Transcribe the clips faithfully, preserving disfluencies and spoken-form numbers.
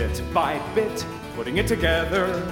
bit by bit, putting it together,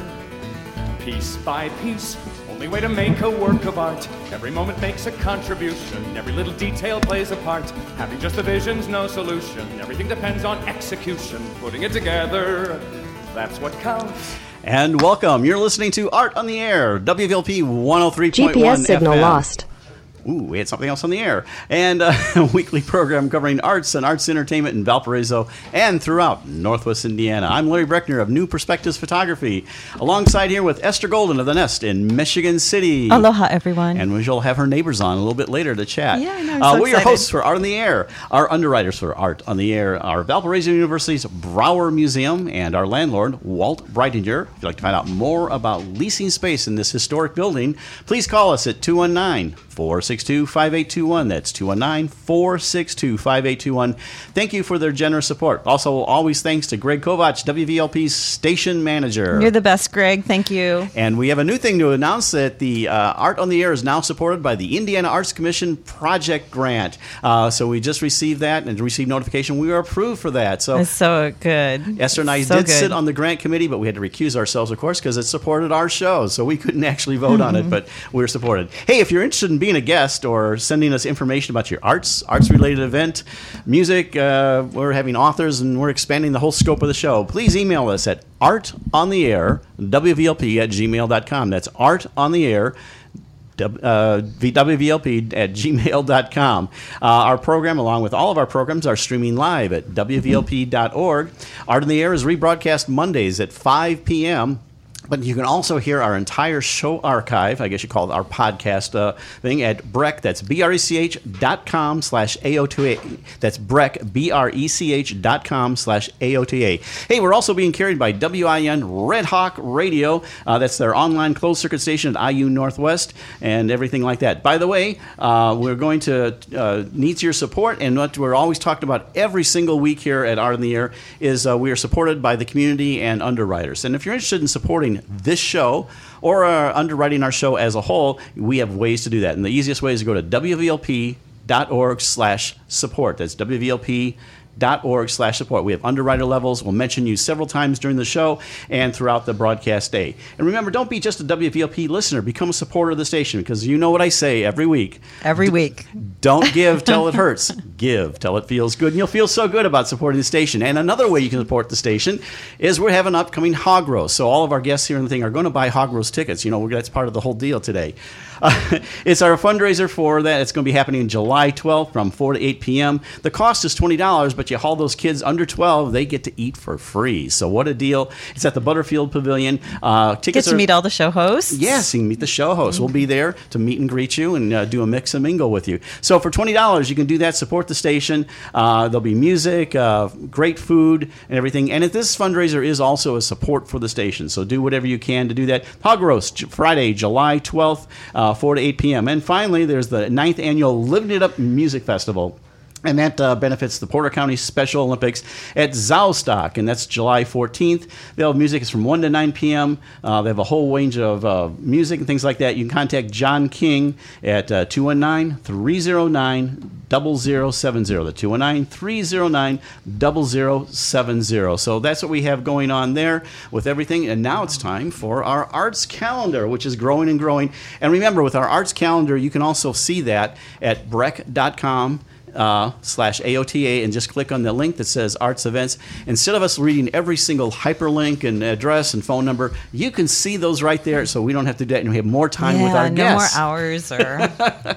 piece by piece. Only way to make a work of art. Every moment makes a contribution. Every little detail plays a part. Having just the vision's no solution. Everything depends on execution. Putting it together, that's what counts. And welcome. You're listening to Art on the Air, W V L P one oh three point one G P S signal F M. lost. Ooh, we had something else on the air. And uh, a weekly program covering arts and arts entertainment in Valparaiso and throughout Northwest Indiana. I'm Larry Breckner of New Perspectives Photography, alongside here with Esther Golden of The Nest in Michigan City. Aloha, everyone. And we shall have her neighbors on a little bit later to chat. Yeah, I know. I'm uh, so we're your excited. hosts for Art on the Air. Our underwriters for Art on the Air are Valparaiso University's Brower Museum and our landlord, Walt Breitinger. If you'd like to find out more about leasing space in this historic building, please call us at two one nine, four six two, five eight two one. That's two one nine, four six two, five eight two one. Thank you for their generous support. Also, always thanks to Greg Kovach, W V L P's station manager. You're the best, Greg. Thank you. And we have a new thing to announce, that the uh, Art on the Air is now supported by the Indiana Arts Commission Project Grant. Uh, so we just received that and received notification we were approved for that. So It's so good. Esther and I So did good. sit on the grant committee, but we had to recuse ourselves, of course, because it supported our show. So we couldn't actually vote on it, but we were supported. Hey, if you're interested in being a guest or sending us information about your arts, arts-related event, music, uh, we're having authors and we're expanding the whole scope of the show, please email us at artontheair, W V L P at gmail dot com. That's artontheair, Uh, W V L P at gmail dot com. Uh, our program, along with all of our programs, are streaming live at W V L P dot org. Art on the Air is rebroadcast Mondays at five p.m., but you can also hear our entire show archive, I guess you call it our podcast uh, thing, at Breck, that's B R E C H dot com slash A O T A. That's Breck, B R E C H dot com slash A O T A. Hey, we're also being carried by W I N Red Hawk Radio. Uh, that's their online closed-circuit station at I U Northwest and everything like that. By the way, uh, we're going to uh, need your support, and what we're always talking about every single week here at Art on the Air is uh, we are supported by the community and underwriters. And if you're interested in supporting this show or uh, underwriting our show as a whole, we have ways to do that. And the easiest way is to go to W V L P dot org slash support. That's W V L P dot org slash support. We have underwriter levels. We'll mention you several times during the show and throughout the broadcast day. And remember, don't be just a W V L P listener. Become a supporter of the station, because you know what I say every week. Every week. Don't give till it hurts. Give till it feels good. And you'll feel so good about supporting the station. And another way you can support the station is we're having an upcoming hog roast. So all of our guests here in the thing are going to buy hog roast tickets. You know, that's part of the whole deal today. Uh, it's our fundraiser for that. It's going to be happening July twelfth from four to eight p.m. The cost is twenty dollars, but you haul those kids under twelve, they get to eat for free. So what a deal. It's at the Butterfield Pavilion. Uh, tickets Get to are, meet all the show hosts. Yes, you can meet the show hosts. We'll be there to meet and greet you and uh, do a mix and mingle with you. So for twenty dollars, you can do that, support the station. Uh, there'll be music, uh, great food, and everything. And if this fundraiser is also a support for the station, so do whatever you can to do that. Hog Roast, J- Friday, July twelfth, uh, four to eight p.m. And finally, there's the ninth annual Living It Up Music Festival. And that uh, benefits the Porter County Special Olympics at Zaustock, and that's July fourteenth. They'll have music. It's from one to nine p.m. Uh, they have a whole range of uh, music and things like that. You can contact John King at uh, two one nine, three oh nine, zero zero seven zero. The two one nine, three oh nine, zero zero seven zero. So that's what we have going on there with everything. And now it's time for our arts calendar, which is growing and growing. And remember, with our arts calendar, you can also see that at breck dot com. Uh, slash A O T A, and just click on the link that says Arts Events. Instead of us reading every single hyperlink and address and phone number, you can see those right there, so we don't have to do that, and we have more time yeah, with our no guests. more hours or...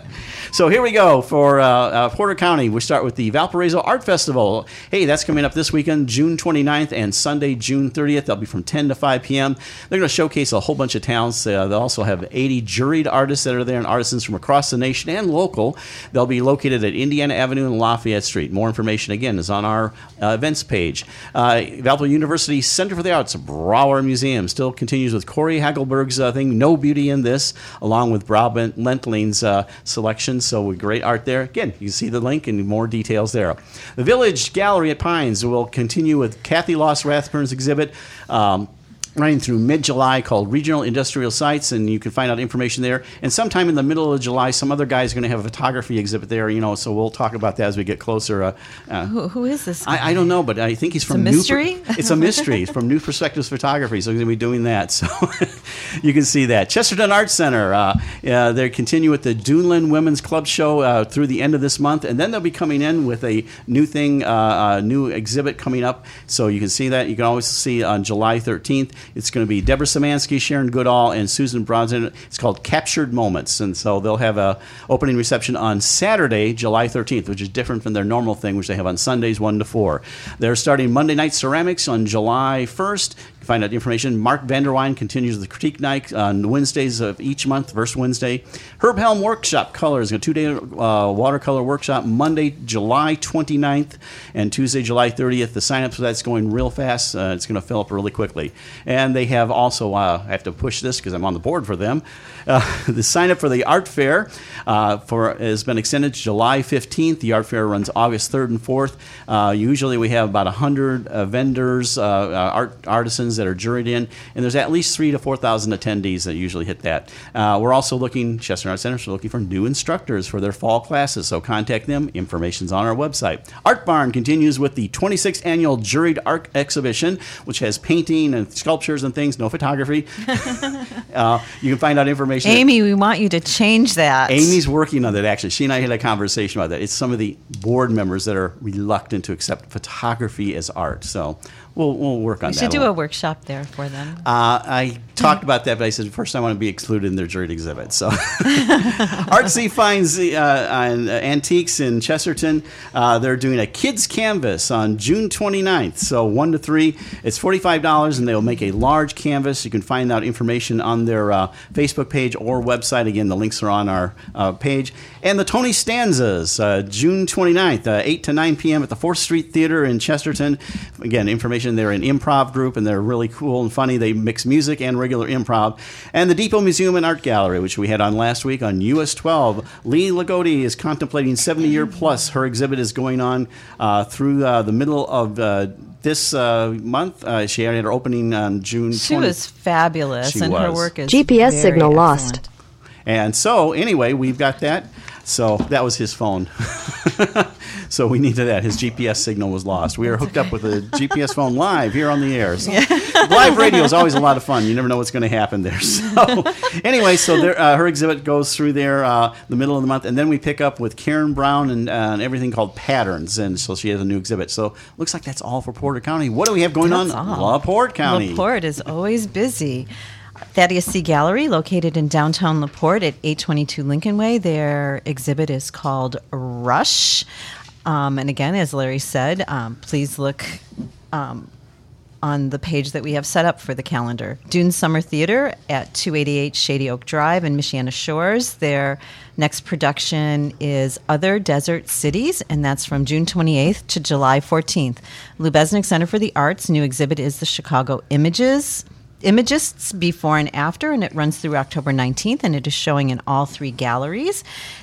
So here we go for uh, uh, Porter County. We start with the Valparaiso Art Festival. Hey, that's coming up this weekend, June twenty-ninth, and Sunday, June thirtieth. They'll be from ten to five p.m. They're going to showcase a whole bunch of talents. Uh, they'll also have eighty juried artists that are there and artisans from across the nation and local. They'll be located at Indiana Avenue and Lafayette Street. More information, again, is on our uh, events page. Uh, Valpo University Center for the Arts, Brower Museum, still continues with Corey Hagelberg's uh, thing, No Beauty in This, along with Brabant Lentling's uh, selection. So great art there. Again, you can see the link and more details there. The Village Gallery at Pines will continue with Kathy Loss Rathburn's exhibit. Um, running through mid-July called Regional Industrial Sites, and you can find out information there. And sometime in the middle of July, some other guy is going to have a photography exhibit there, you know, so we'll talk about that as we get closer. Uh, uh, Who, who is this guy? I, I don't know, but I think he's from a New mystery? Per- it's a mystery. It's from New Perspectives Photography, so he's going to be doing that. So you can see that. Chesterton Arts Center, uh, uh, they continue with the Duneland Women's Club Show uh, through the end of this month, and then they'll be coming in with a new thing, uh, a new exhibit coming up. So you can see that. You can always see on July thirteenth. It's going to be Deborah Szymanski, Sharon Goodall, and Susan Bronson. It's called Captured Moments, and so they'll have a opening reception on Saturday, July thirteenth, which is different from their normal thing, which they have on Sundays one to four. They're starting Monday Night Ceramics on July first. You can find out information. Mark Vanderwine continues the critique night on Wednesdays of each month, first Wednesday. Herb Helm Workshop Colors, a two-day uh, watercolor workshop, Monday, July twenty-ninth, and Tuesday, July thirtieth. The sign-up for that's going real fast. Uh, it's going to fill up really quickly. And they have also, uh, I have to push this because I'm on the board for them, uh, the sign-up for the art fair uh, for has been extended to July fifteenth. The art fair runs August third and fourth. Uh, usually we have about one hundred uh, vendors, uh, uh, art artisans that are juried in, and there's at least three to four thousand attendees that usually hit that. Uh, we're also looking, Chesterton Arts Center, so looking for new instructors for their fall classes, so contact them. Information's on our website. Art Barn continues with the twenty-sixth annual Juried Art Exhibition, which has painting and sculptures and things, no photography. uh, you can find out information. Amy, we want you to change that. Amy's working on that, actually. She and I had a conversation about that. It's some of the board members that are reluctant to accept photography as art, so we'll we'll work on We that. should do We'll- a workshop there for them. Uh, I talked about that, but I said first I want to be excluded in their juried exhibit. So, Artsy finds uh, on uh, antiques in Chesterton. Uh, they're doing a kids canvas on June twenty-ninth. So one to three, it's forty-five dollars, and they'll make a large canvas. You can find out information on their uh, Facebook page or website. Again, the links are on our uh, page. And the Tony Stanzas, uh, June twenty-ninth, uh, eight to nine p.m. at the fourth Street Theater in Chesterton. Again, information. They're an improv group, and they're really cool and funny. They mix music and regular improv. And the Depot Museum and Art Gallery, which we had on last week on U S twelve. Lee Lagodi is contemplating seventy-year plus. Her exhibit is going on uh, through uh, the middle of uh, this uh, month. Uh, she had her opening on June twentieth. She was fabulous, She and her was. work is G P S very signal lost. excellent. And so, anyway, we've got that. So that was his phone. So we needed that. His G P S signal was lost. We are hooked up with a G P S phone live here on the air. So live radio is always a lot of fun. You never know what's going to happen there. So anyway, so there, uh, her exhibit goes through there uh, the middle of the month, and then we pick up with Karen Brown and, uh, and everything called Patterns, and so she has a new exhibit. So looks like that's all for Porter County. What do we have going That's on? all. LaPorte County. LaPorte is always busy. Thaddeus C. Gallery, located in downtown LaPorte at eight twenty-two Lincoln Way. Their exhibit is called Rush. Um, and again, as Larry said, um, please look um, on the page that we have set up for the calendar. Dune Summer Theater at two eighty-eight Shady Oak Drive in Michiana Shores. Their next production is Other Desert Cities, and that's from June twenty-eighth to July fourteenth. Lubeznik Center for the Arts, new exhibit is the Chicago Images. Imagists Before and After, and it runs through October nineteenth, and it is showing in all three galleries.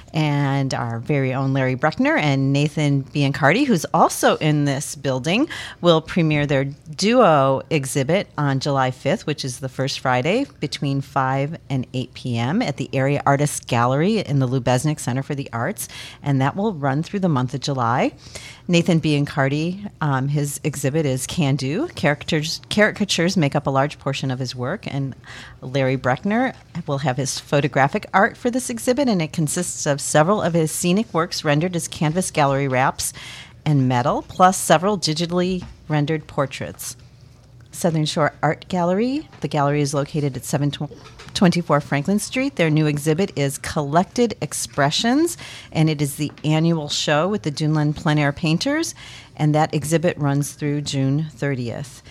And our very own Larry Bruckner and Nathan Biancardi, who's also in this building, will premiere their duo exhibit on July fifth, which is the first Friday, between five and eight p.m. at the Area Artists Gallery in the Lubeznik Center for the Arts, and that will run through the month of July. Nathan Biancardi, um, his exhibit is Can Do. Caricatures, caricatures make up a large portion of his work, and Larry Bruckner will have his photographic art for this exhibit, and it consists of several of his scenic works rendered as canvas gallery wraps and metal, plus several digitally rendered portraits. Southern Shore Art Gallery. The gallery is located at seven twenty-four Franklin Street. Their new exhibit is Collected Expressions, and it is the annual show with the Duneland Plein Air Painters, and that exhibit runs through June thirtieth.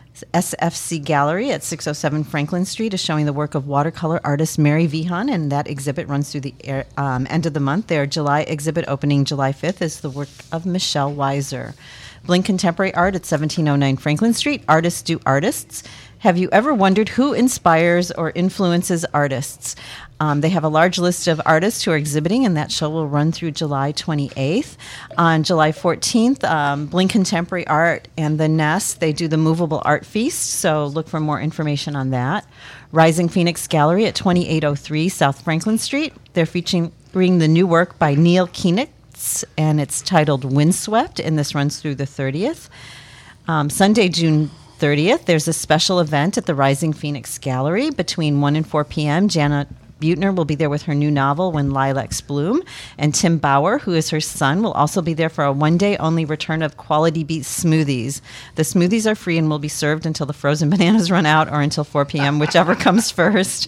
S F C Gallery at six oh seven Franklin Street is showing the work of watercolor artist Mary Vihan, and that exhibit runs through the air, um, end of the month. Their July exhibit opening July fifth is the work of Michelle Weiser. Blink Contemporary Art at seventeen oh nine Franklin Street. Artists do artists. Have you ever wondered who inspires or influences artists? Um, they have a large list of artists who are exhibiting, and that show will run through July twenty-eighth. On July fourteenth, um, Blink Contemporary Art and the Nest, they do the Movable Art Feast, so look for more information on that. Rising Phoenix Gallery at twenty-eight oh three South Franklin Street. They're featuring the new work by Neil Koenitz, and it's titled Windswept, and this runs through the thirtieth. Um, Sunday, June thirtieth, there's a special event at the Rising Phoenix Gallery between one and four p.m. Janet Butner will be there with her new novel, When Lilacs Bloom, and Tim Bauer, who is her son, will also be there for a one-day-only return of Quality Beat smoothies. The smoothies are free and will be served until the frozen bananas run out or until four p.m., whichever comes first.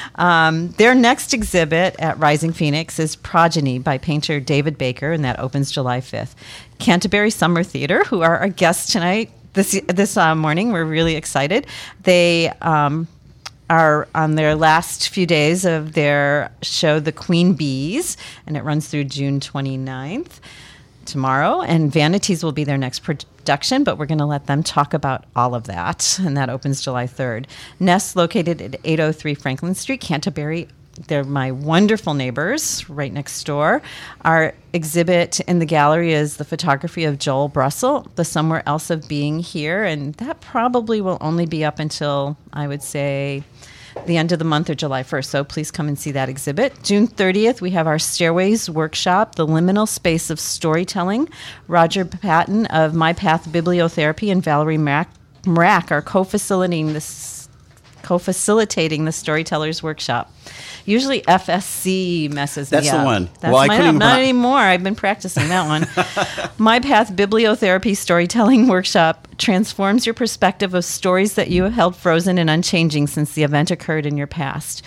Um, their next exhibit at Rising Phoenix is Progeny by painter David Baker, and that opens July fifth. Canterbury Summer Theater, who are our guests tonight, this this uh, morning, we're really excited. They um, are on their last few days of their show, The Queen Bees, and it runs through June twenty-ninth, tomorrow. And Vanities will be their next production, but we're going to let them talk about all of that, and that opens July third. Nest, located at eight oh three Franklin Street, Canterbury. They're my wonderful neighbors right next door. Our exhibit in the gallery is the photography of Joel Brussel, The Somewhere Else of Being Here, and that probably will only be up until, I would say, the end of the month or July first, so please come and see that exhibit. June thirtieth, we have our Stairways workshop, The Liminal Space of Storytelling. Roger Patton of My Path Bibliotherapy and Valerie Mrack, Mrack are co-facilitating this co-facilitating the Storytellers Workshop. Usually F S C messes That's me up. the one. That's well, my I couldn't up. Not pro- anymore. I've been practicing that one. My Path Bibliotherapy Storytelling Workshop transforms your perspective of stories that you have held frozen and unchanging since the event occurred in your past.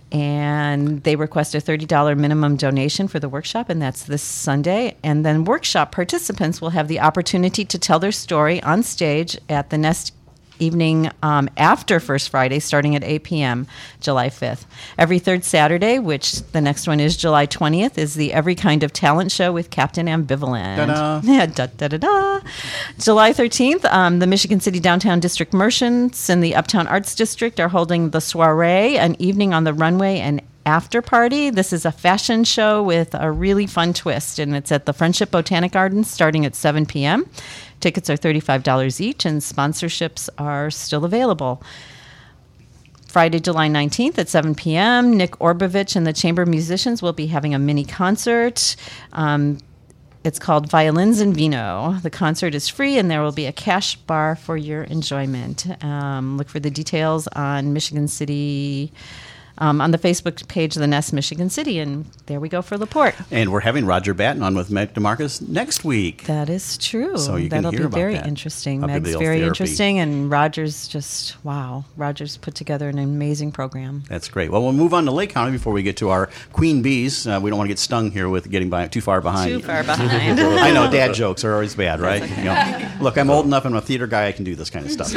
And they request a thirty dollars minimum donation for the workshop, and that's this Sunday. And then workshop participants will have the opportunity to tell their story on stage at the Nest evening um, after First Friday, starting at eight p.m., July fifth. Every third Saturday, which the next one is July twentieth, is the Every Kind of Talent Show with Captain Ambivalent. Ta-da. Yeah, da, da, da, da. July thirteenth, um, the Michigan City Downtown District Merchants and the Uptown Arts District are holding the Soiree, an evening on the runway and after party. This is a fashion show with a really fun twist, and it's at the Friendship Botanic Gardens starting at seven p.m. Tickets are thirty-five dollars each, and sponsorships are still available. Friday, July nineteenth at seven p.m., Nick Orbovich and the Chamber Musicians will be having a mini concert. Um, it's called Violins and Vino. The concert is free, and there will be a cash bar for your enjoyment. Um, look for the details on Michigan City... Um, on the Facebook page of the Nest Michigan City, and there we go for LaPorte. And we're having Roger Batten on with Meg DeMarcus next week. That is true. So you can That'll hear be about very that. interesting. Of Meg's bibliotherapy. very interesting, and Roger's just, wow. Roger's put together an amazing program. That's great. Well, we'll move on to Lake County before we get to our Queen Bees. Uh, we don't want to get stung here with getting by too far behind. Too far behind. I know, dad jokes are always bad, right? You know, look, I'm old enough, I'm a theater guy, I can do this kind of stuff.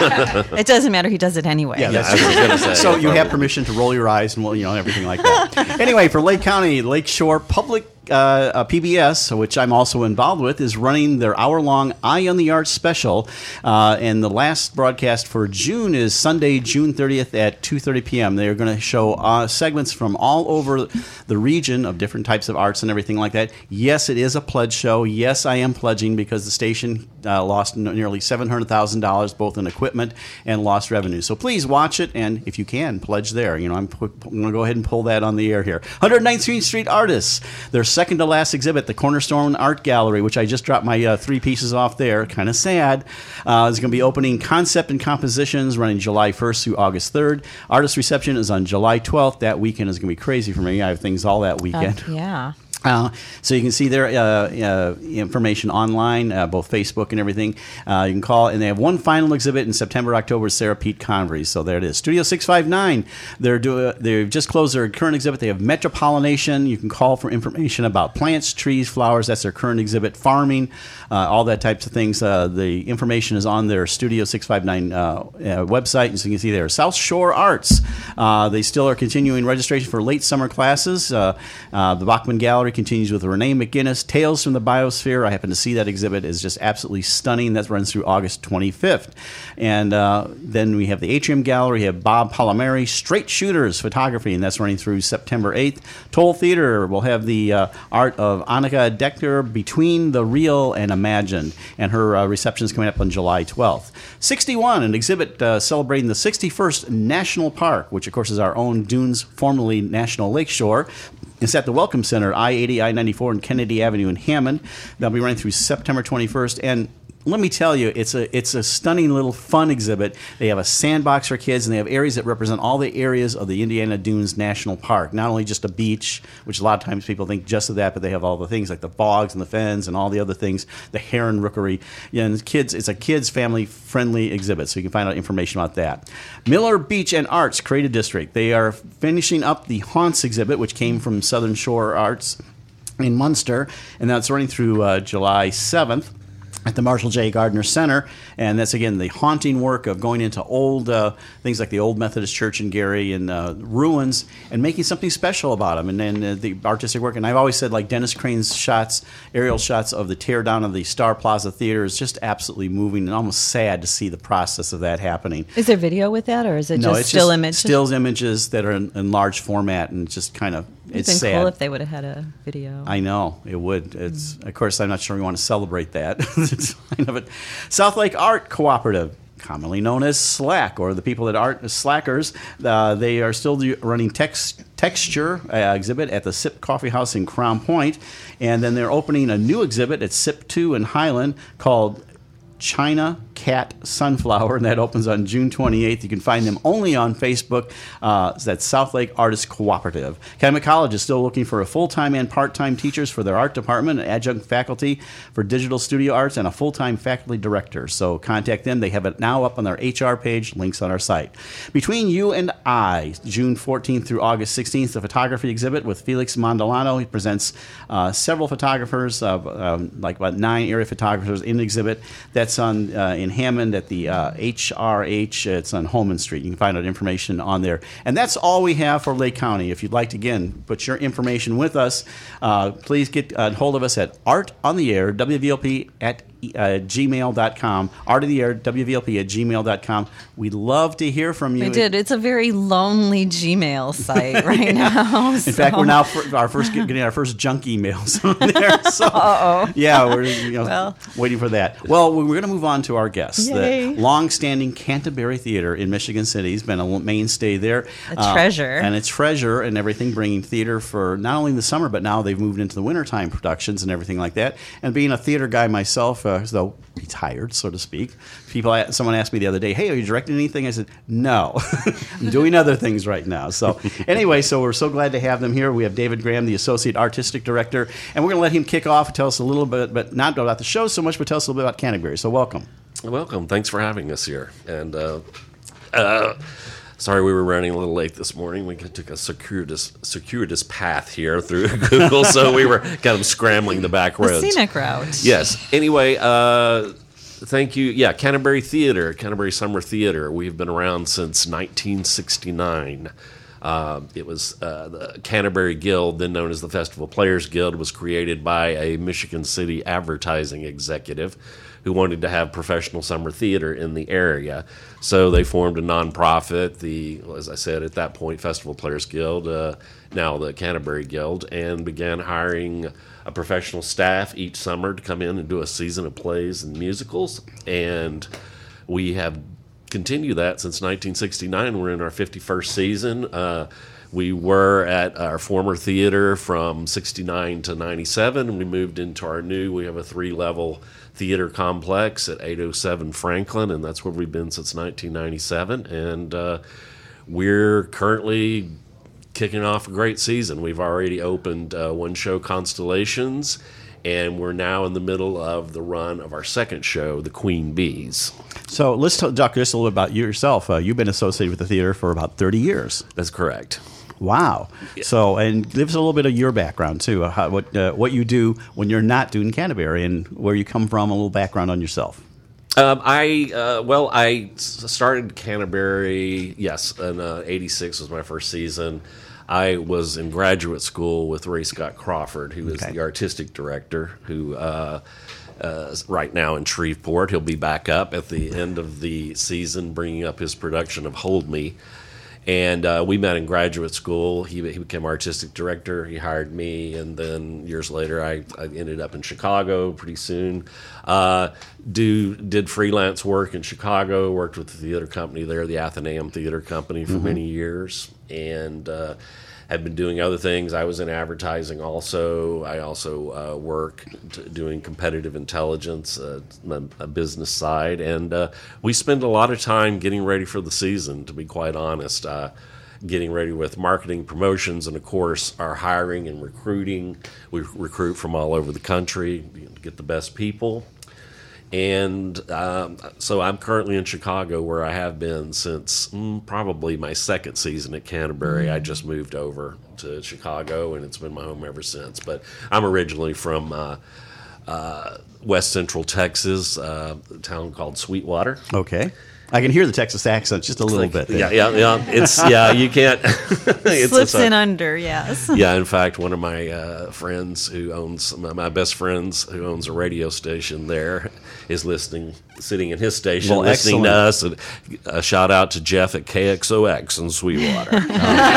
It doesn't matter. He does it anyway. Yeah, that's I was gonna say. so you have permission to roll your eyes and, well, you know, everything like that. Anyway, for Lake County, Lakeshore Public uh, uh, P B S, which I'm also involved with, is running their hour-long Eye on the Arts special. Uh, and the last broadcast for June is Sunday, June thirtieth at two thirty p.m. They're going to show uh, segments from all over the region of different types of arts and everything like that. Yes, it is a pledge show. Yes, I am pledging because the station uh, lost n- nearly seven hundred thousand dollars both in equipment and lost revenue. So please watch it, and if you can, pledge there. You know, I'm, pu- I'm going to go ahead and pull that on the air here. one hundred ninth Street Artists, their second to last exhibit, the Cornerstone Art Gallery, which I just dropped my uh, three pieces off there. Kind of sad. Uh, is going to be opening Concept and Compositions running July first through August third. Artist Reception is on July twelfth. That weekend is going to be crazy for me. I have things all that Uh, weekend. yeah. Uh, so you can see their uh, uh, information online, uh, both Facebook and everything. Uh, you can call, and they have one final exhibit in September, October. Sarah Pete Convery. So there it is. Studio six five nine. They're do they've just closed their current exhibit. They have Metropollination. You can call for information about plants, trees, flowers. That's their current exhibit. Farming, uh, all that types of things. Uh, the information is on their Studio six five nine uh, uh, website, and so you can see there. South Shore Arts. Uh, they still are continuing registration for late summer classes. Uh, uh, the Bachman Gallery Gallery continues with Renee McGinnis, Tales from the Biosphere. I happen to see that exhibit. Is just absolutely stunning. That runs through August twenty-fifth. And uh, then we have the Atrium Gallery. We have Bob Palomeri, Straight Shooters Photography, and that's running through September eighth. Toll Theater will have the uh, art of Annika Decker, Between the Real and Imagined, and her uh, reception is coming up on July twelfth. sixty-one, an exhibit uh, celebrating the sixty-first National Park, which of course is our own Dunes, formerly National Lakeshore. It's at the Welcome Center, I eighty, I ninety-four, and Kennedy Avenue in Hammond. They'll be running through September twenty-first, and let me tell you, it's a it's a stunning little fun exhibit. They have a sandbox for kids, and they have areas that represent all the areas of the Indiana Dunes National Park. Not only just a beach, which a lot of times people think just of that, but they have all the things like the bogs and the fens and all the other things, the heron rookery. Yeah, and kids, it's a kids family-friendly exhibit, so you can find out information about that. Miller Beach and Arts Creative District. They are finishing up the Haunts exhibit, which came from Southern Shore Arts in Munster, and that's running through uh, July seventh. At the Marshall J. Gardner Center, and that's again the haunting work of going into old uh, things like the old Methodist Church in Gary and uh, ruins and making something special about them, and then uh, the artistic work. And I've always said, like Dennis Crane's shots, aerial shots of the tear down of the Star Plaza Theater is just absolutely moving and almost sad to see the process of that happening. Is there video with that, or is it no, just it's still just images? Stills images that are in, in large format, and just kind of it's It's been sad. cool if they would have had a video. I know it would. It's mm. Of course I'm not sure we want to celebrate that. But South Lake Art Cooperative, commonly known as SLAC, or the people that art slackers, uh, they are still running text, texture uh, exhibit at the Sip Coffee House in Crown Point, and then they're opening a new exhibit at Sip two in Highland called China Cat Sunflower, and that opens on June twenty-eighth. You can find them only on Facebook. Uh, that's South Lake Artists Cooperative. Calumet College is still looking for a full-time and part-time teachers for their art department, an adjunct faculty for digital studio arts, and a full-time faculty director. So contact them. They have it now up on their H R page, links on our site. Between You and I, June fourteenth through August sixteenth, the photography exhibit with Felix Mondolano. He presents uh, several photographers, uh, um, like about nine area photographers in the exhibit. That's on uh, in Hammond at the uh, H R H. It's on Holman Street. You can find out information on there. And that's all we have for Lake County. If you'd like to, again, put your information with us, uh, please get a hold of us at Art on the Air, W V L P at uh, gmail dot com. Art of the Air, W V L P at gmail dot com. We'd love to hear from you. We did. It's a very lonely Gmail site right yeah. now. In so. fact, we're now for our first getting our first junk emails on there. So, Uh-oh. yeah, we're you know, well. waiting for that. Well, we're going to move on to our guest. Yay. The long-standing Canterbury Theater in Michigan City. He's been a mainstay there. A uh, treasure. And a treasure and everything, bringing theater for not only in the summer, but now they've moved into the wintertime productions and everything like that. And being a theater guy myself, uh, though retired, so to speak, people, someone asked me the other day, hey, are you directing anything? I said, no. I'm doing other things right now. So anyway, so we're so glad to have them here. We have David Graham, the Associate Artistic Director, and we're going to let him kick off and tell us a little bit, but not about the show so much, but tell us a little bit about Canterbury. So welcome. Welcome. Thanks for having us here. And uh, uh, sorry we were running a little late this morning. We took a circuitous, circuitous path here through Google, so we were kind of scrambling the back roads. The scenic route. Yes. Anyway, uh, thank you. Yeah, Canterbury Theater, Canterbury Summer Theater. We've been around since nineteen sixty-nine. Uh, it was uh, the Canterbury Guild, then known as the Festival Players Guild, was created by a Michigan City advertising executive who wanted to have professional summer theater in the area. So they formed a nonprofit, the, as I said, at that point, Festival Players Guild, uh, now the Canterbury Guild, and began hiring a professional staff each summer to come in and do a season of plays and musicals. And we have continued that since nineteen sixty-nine. We're in our fifty-first season. Uh, we were at our former theater from sixty-nine to ninety-seven, and we moved into our new, we have a three-level theater complex at eight oh seven Franklin, and that's where we've been since nineteen ninety-seven. And uh, we're currently kicking off a great season. We've already opened uh, one show, Constellations, and we're now in the middle of the run of our second show, The Queen Bees. So let's talk just a little bit about you yourself. Uh, you've been associated with the theater for about thirty years. That's correct. Wow. Yeah. So, and give us a little bit of your background, too, uh, how, what uh, what you do when you're not doing Canterbury and where you come from, a little background on yourself. Um, I, uh, well, I started Canterbury, yes, in uh, eighty-six was my first season. I was in graduate school with Ray Scott Crawford, who is Okay. the artistic director, who uh, uh, is right now in Shreveport. He'll be back up at the end of the season, bringing up his production of Hold Me. And uh, we met in graduate school. He, he became artistic director. He hired me, and then years later, I, I ended up in Chicago pretty soon. Uh, do did freelance work in Chicago. Worked with the theater company there, the Athenaeum Theater Company, for many years, and uh, have been doing other things. I was in advertising also. I also uh, work t- doing competitive intelligence, uh, a, a business side, and uh, we spend a lot of time getting ready for the season, to be quite honest. Uh, getting ready with marketing, promotions, and of course our hiring and recruiting. We recruit from all over the country to get the best people. And um, so I'm currently in Chicago, where I have been since mm, probably my second season at Canterbury. I just moved over to Chicago, and it's been my home ever since. But I'm originally from uh, uh, West Central Texas, uh, a town called Sweetwater. Okay. I can hear the Texas accent just a little Like, bit there. Yeah, yeah, yeah. It's yeah. You can't. it's, Slips it's a- in under, yes. Yeah, in fact, one of my uh, friends who owns my, my best friends who owns a radio station there is listening, sitting in his station, Well, listening excellent. to us. And a shout out to Jeff at K X O X in Sweetwater. K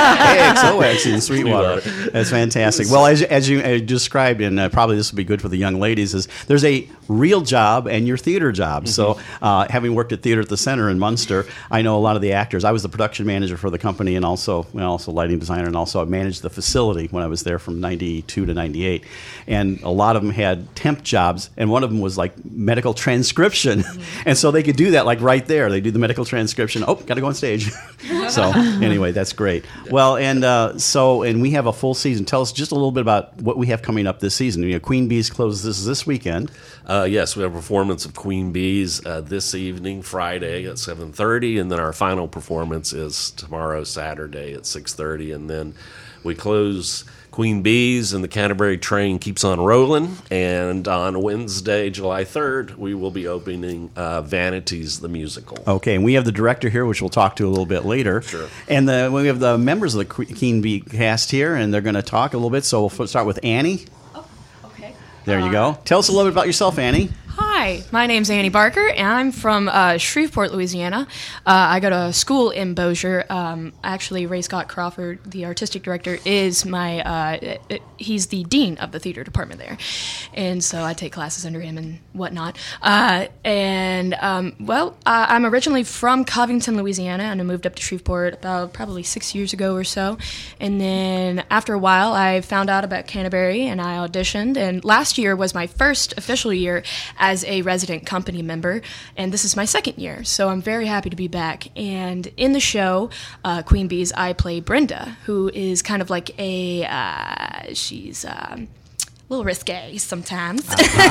X O X in Sweetwater. Sweetwater. That's fantastic. Well, as, as you uh, described, and uh, probably this would be good for the young ladies, is there's a real job and your theater job. So uh, having worked at Theater at the Center in Munster, I know a lot of the actors. I was the production manager for the company, and also well, also lighting designer, and also I managed the facility when I was there from ninety-two to ninety-eight. And a lot of them had temp jobs, and one of them was like medical transcription. And so they could do that like right there. They do the medical transcription. Oh, got to go on stage. So anyway, that's great. Well, and uh, so, and we have a full season. Tell us just a little bit about what we have coming up this season. You know, Queen Bees closes this this weekend. Uh, yes, we have a performance of Queen Bees uh, this evening, Friday at seven thirty, and then our final performance is tomorrow, Saturday at six thirty, and then we close Queen Bees, and the Canterbury train keeps on rolling. And on Wednesday, July third, we will be opening uh, Vanities the Musical. Okay, and we have the director here, which we'll talk to a little bit later. Sure. And the, we have the members of the Queen Bee cast here, and they're going to talk a little bit. So we'll start with Annie. Oh, okay. There you go. Tell us a little bit about yourself, Annie. Hi, my name's Annie Barker, and I'm from uh, Shreveport, Louisiana. Uh, I go to school in Bossier. Um, actually, Ray Scott Crawford, the artistic director, is my, uh, it, he's the dean of the theater department there. And so I take classes under him and whatnot. Uh, and, um, well, uh, I'm originally from Covington, Louisiana, and I moved up to Shreveport about probably six years ago or so. And then after a while, I found out about Canterbury, and I auditioned. And last year was my first official year as a resident company member, and this is my second year, so I'm very happy to be back. And in the show, uh, Queen Bees, I play Brenda, who is kind of like a, uh, she's um, a little risque sometimes.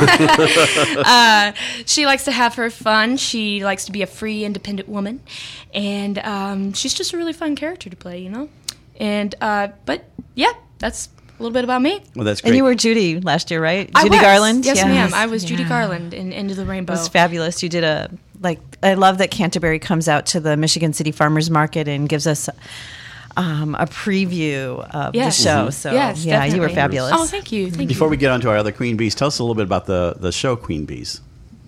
uh, she likes to have her fun. She likes to be a free, independent woman, and um, she's just a really fun character to play, you know? And, uh, but yeah, that's a little bit about me. Well, that's great. And you were Judy last year, right? I Judy was. Garland? Yes, ma'am. I was Judy Yeah. Garland in Into the Rainbow. It was fabulous. You did a, like, I love that Canterbury comes out to the Michigan City Farmers Market and gives us um, a preview of Yes. the show. Mhm. So, Yes, yeah, you were definitely. fabulous. Oh, thank you. Thank Before you. we get on to our other Queen Bees, tell us a little bit about the, the show Queen Bees.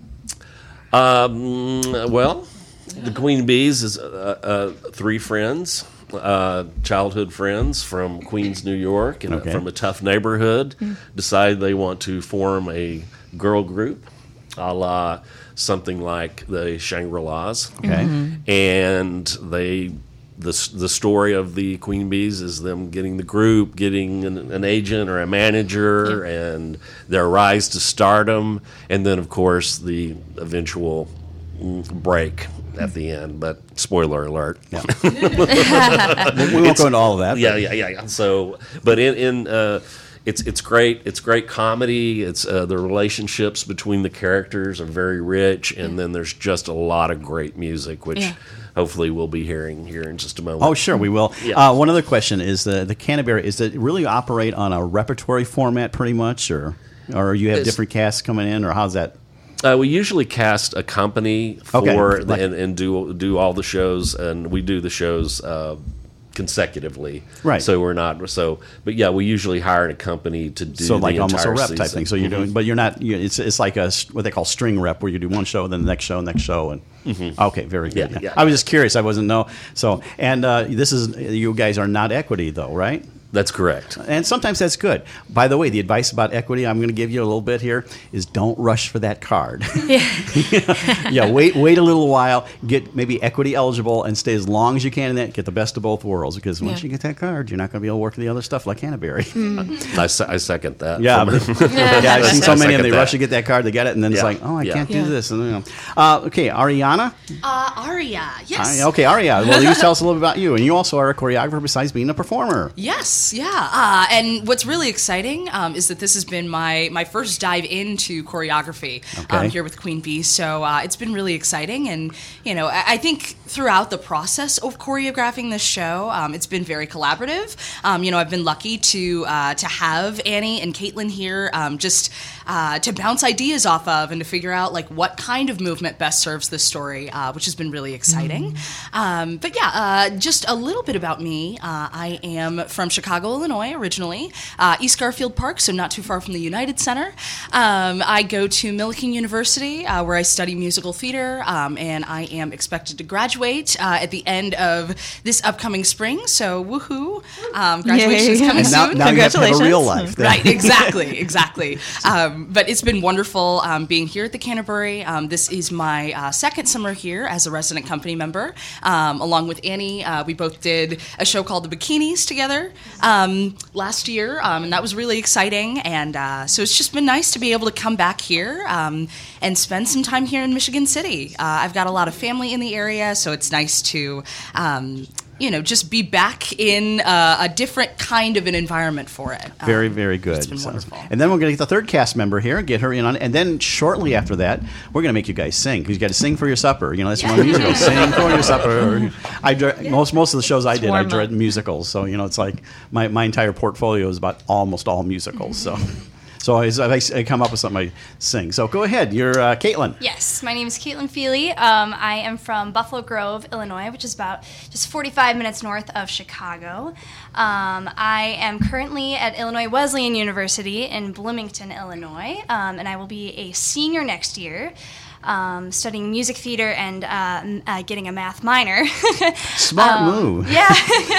Um, well, the Queen Bees is uh, uh, three friends, uh, childhood friends from Queens, New York, and Okay. from a tough neighborhood, decide they want to form a girl group, a la something like the Shangri-Las. Okay. And they the the story of the Queen Bees is them getting the group, getting an, an agent or a manager, and their rise to stardom, and then of course the eventual mm, break at the end. But spoiler alert. Yeah. we won't go into all of that. Yeah, but- yeah, yeah, yeah. So, but in in uh, it's it's great. It's great comedy. It's uh, the relationships between the characters are very rich, and then there's just a lot of great music, which Yeah. hopefully we'll be hearing here in just a moment. Oh, sure, we will. Yeah. Uh, one other question is the the Canterbury. Is it really operate on a repertory format, pretty much, or or you have It's- different casts coming in, or how's that? Uh, we usually cast a company for Okay, like- and, and do do all the shows, and we do the shows uh, consecutively. Right. So we're not so. But yeah, we usually hire a company to do So like the almost a entire rep season. type thing. So you're Mhm. doing, but you're not. You, it's it's like a s- what they call string rep, where you do one show, then the next show, next show, and okay, very good. Yeah, yeah. I was just curious. I wasn't know. So and uh, this is you guys are not equity though, right? That's correct. And sometimes that's good. By the way, the advice about equity I'm going to give you a little bit here is don't rush for that card. yeah, wait wait a little while, get maybe equity eligible, and stay as long as you can in that. Get the best of both worlds, because once Yeah. you get that card, you're not going to be able to work the other stuff like Canterbury. I, se- I second that. Yeah, From- but- yeah, I've seen so I many of them. second They that. rush to get that card, they get it, and then it's Yeah. like, oh, I Yeah. can't Yeah. do this. And, you know. uh, okay, Ariana. Uh, Aria, yes. Ari- Okay, Aria. Well, you tell us a little bit about you, and you also are a choreographer besides being a performer. Yes, yeah. Uh, and what's really exciting um, is that this has been my, my first dive into choreography Okay. um, here with Queen Bee. So uh, it's been really exciting. And, you know, I, I think throughout the process of choreographing this show, um, it's been very collaborative. Um, you know, I've been lucky to, uh, to have Annie and Caitlin here um, just uh, to bounce ideas off of and to figure out, like, what kind of movement best serves this story, uh, which has been really exciting. Um, but yeah, uh, just a little bit about me. Uh, I am from Chicago, Illinois, originally, uh, East Garfield Park, so not too far from the United Center. Um, I go to Millikin University, uh, where I study musical theater, um, and I am expected to graduate uh, at the end of this upcoming spring. So woohoo! Um, graduation is Yay. coming And now, soon. now you have to have a real Congratulations. life. Right, exactly, exactly. Um, but it's been wonderful um, being here at the Canterbury. Um, this is my uh, second summer here as a resident company member, um, along with Annie. Uh, we both did a show called The Bikinis together um, last year, um, and that was really exciting. And uh, so it's just been nice to be able to come back here um, and spend some time here in Michigan City. Uh, I've got a lot of family in the area, so it's nice to. Um, you know, just be back in uh, a different kind of an environment for it. Um, Very, very good. It's been So- wonderful. And then we're going to get the third cast member here and get her in on it. And then shortly after that, we're going to make you guys sing, because you got to sing for your supper. You know, that's one of the musicals. Sing for your supper. I dread, most most of the shows I did, I warm dread up. musicals. So you know, it's like my, my entire portfolio is about almost all musicals. So. So I, I, I come up with something I sing. So go ahead. You're uh, Caitlin. Yes, my name is Caitlin Feely. Um, I am from Buffalo Grove, Illinois, which is about just forty-five minutes north of Chicago. Um, I am currently at Illinois Wesleyan University in Bloomington, Illinois, um, and I will be a senior next year. Um, studying music theater and uh, m- uh, getting a math minor. Smart Um, move. Yeah.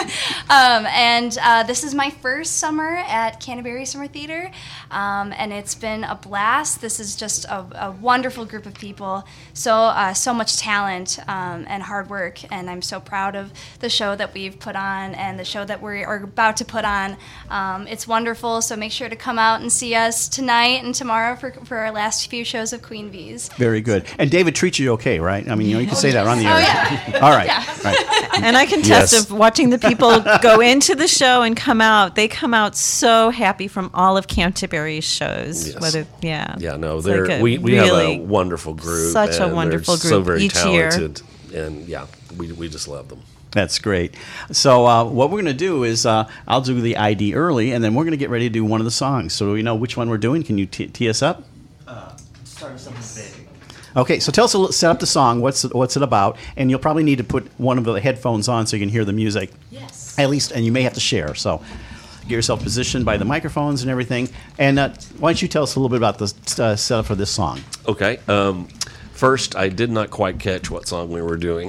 um, and uh, this is my first summer at Canterbury Summer Theater, um, and it's been a blast. This is just a, a wonderful group of people, so uh, so much talent um, and hard work, and I'm so proud of the show that we've put on and the show that we are about to put on. Um, it's wonderful, so make sure to come out and see us tonight and tomorrow for, for our last few shows of Queen Bees. Very good. And David treats you okay, right? I mean, you know, you can say that on the air. Oh, yeah. All right. Yeah. Right. And I can Yes. test of watching the people go into the show and come out. They come out so happy from all of Canterbury's shows. Yes. Whether yeah, Yeah, no, It's they're like a we, we really have a wonderful group. such a and they're wonderful So group very each year. talented, and yeah, we we just love them. That's great. So uh, what we're going to do is uh, I'll do the I D early, and then we're going to get ready to do one of the songs. So do we know which one we're doing? Can you t- tee us up? Start with something big. Okay, so tell us a little, set up the song. What's it, what's it about? And you'll probably need to put one of the headphones on so you can hear the music. Yes. At least, and you may have to share. So get yourself positioned by the microphones and everything. And uh, why don't you tell us a little bit about the uh, setup for this song? Okay. Um, first, I did not quite catch what song we were doing.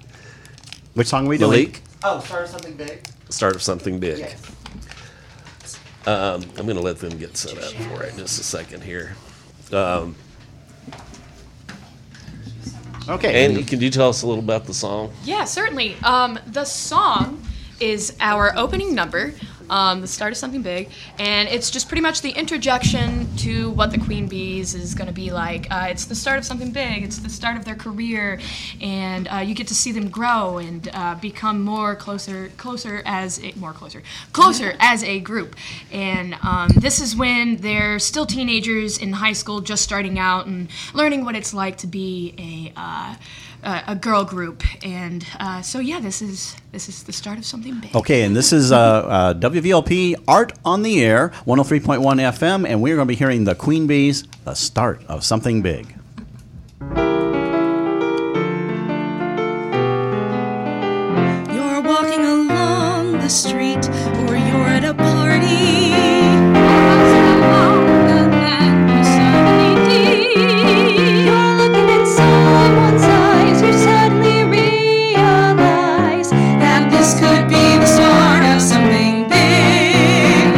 Which song are we doing? Malik, Oh, start with something big? start of something big. Yes. Um, I'm going to let them get set up for it in just a second here. Um, Okay. Andy, can you tell us a little about the song? Yeah, certainly. Um, the song is our opening number, um, the start of something big, and it's just pretty much the interjection to what the Queen Bees is going to be like. Uh, it's the start of something big. It's the start of their career, and uh, you get to see them grow and uh, become more closer, closer as a, more closer, closer as a group. And um, this is when they're still teenagers in high school, just starting out and learning what it's like to be a uh, a, a girl group. And uh, so yeah, this is this is the start of something big. Okay, and this is uh, uh, W V L P Art on the Air, one oh three point one F M, and we're going to be hearing the Queen Bees, the start of something big. You're walking along street, or you're at a party. You're looking in someone's eyes, you suddenly realize That this could be the start of something big.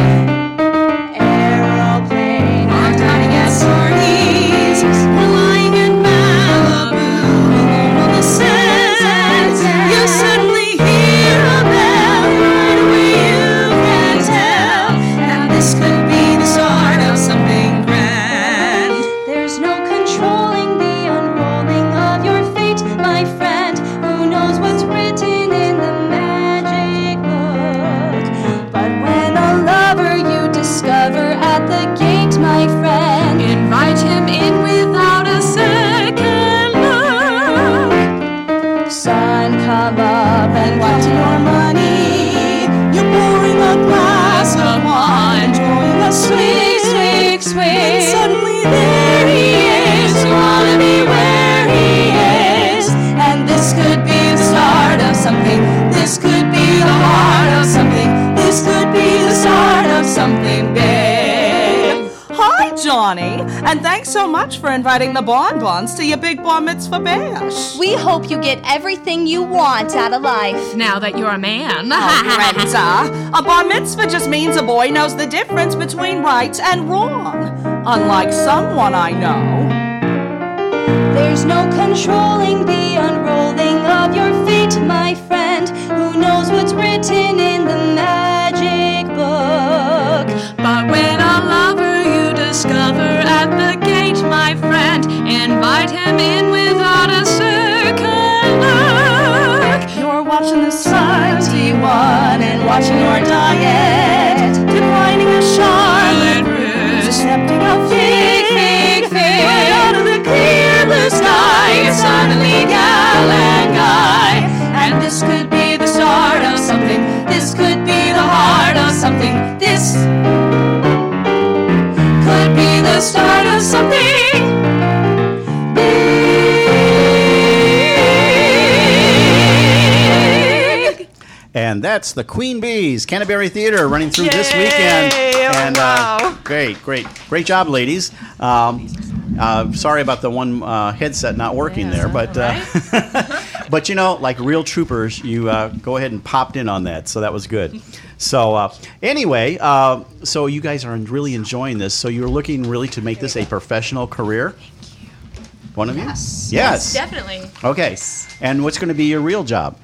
aeroplane Our dining at parties, we're lying in Malibu, alone on the sands. You suddenly hear a bell, right away you can tell that this could be the start of something grand. There's no controlling the unrolling of your fate, my friend. Who knows what's written in the magic book? But when a lover you discover at the gate, my friend, Invite him in without a second look. sun come up and what's your money? You're pouring a glass of wine, enjoying a swig, swig, swig. Suddenly there he is, you wanna be where he is. And this could be the start of something. This could be the heart of something. This could be the start of something big. Hi, Johnny, and thanks so much for inviting the bonbons to your big bar mitzvah bash. We hope you get everything you want out of life. Now that you're a man. Oh, Brenda, a bar mitzvah just means a boy knows the difference between right and wrong. Unlike someone I know. There's no controlling the unrolling of your fate, my friend. Who knows what's written in the magic book? But when a lover you discover at the gate, my friend, invite him in without a second look. You're watching the Sun T one and watching your diet, declining a Charlotte Russe, accepting a fig, fig, fig. Right out of the clear blue sky, you're suddenly gal and guy. And this could be the start of something. This could be the heart of something. This could be the start of something big. And that's the Queen Bees, Canterbury Theater, running through this weekend. And uh, great, great, great job, ladies. Um, uh, sorry about the one uh, headset not working there, but uh, but you know, like real troopers, you uh, go ahead and popped in on that, so that was good. So uh, anyway, uh, so you guys are really enjoying this. So you're looking really to make this a professional career. One of you? Yes. Yes. Definitely. Okay. And what's going to be your real job?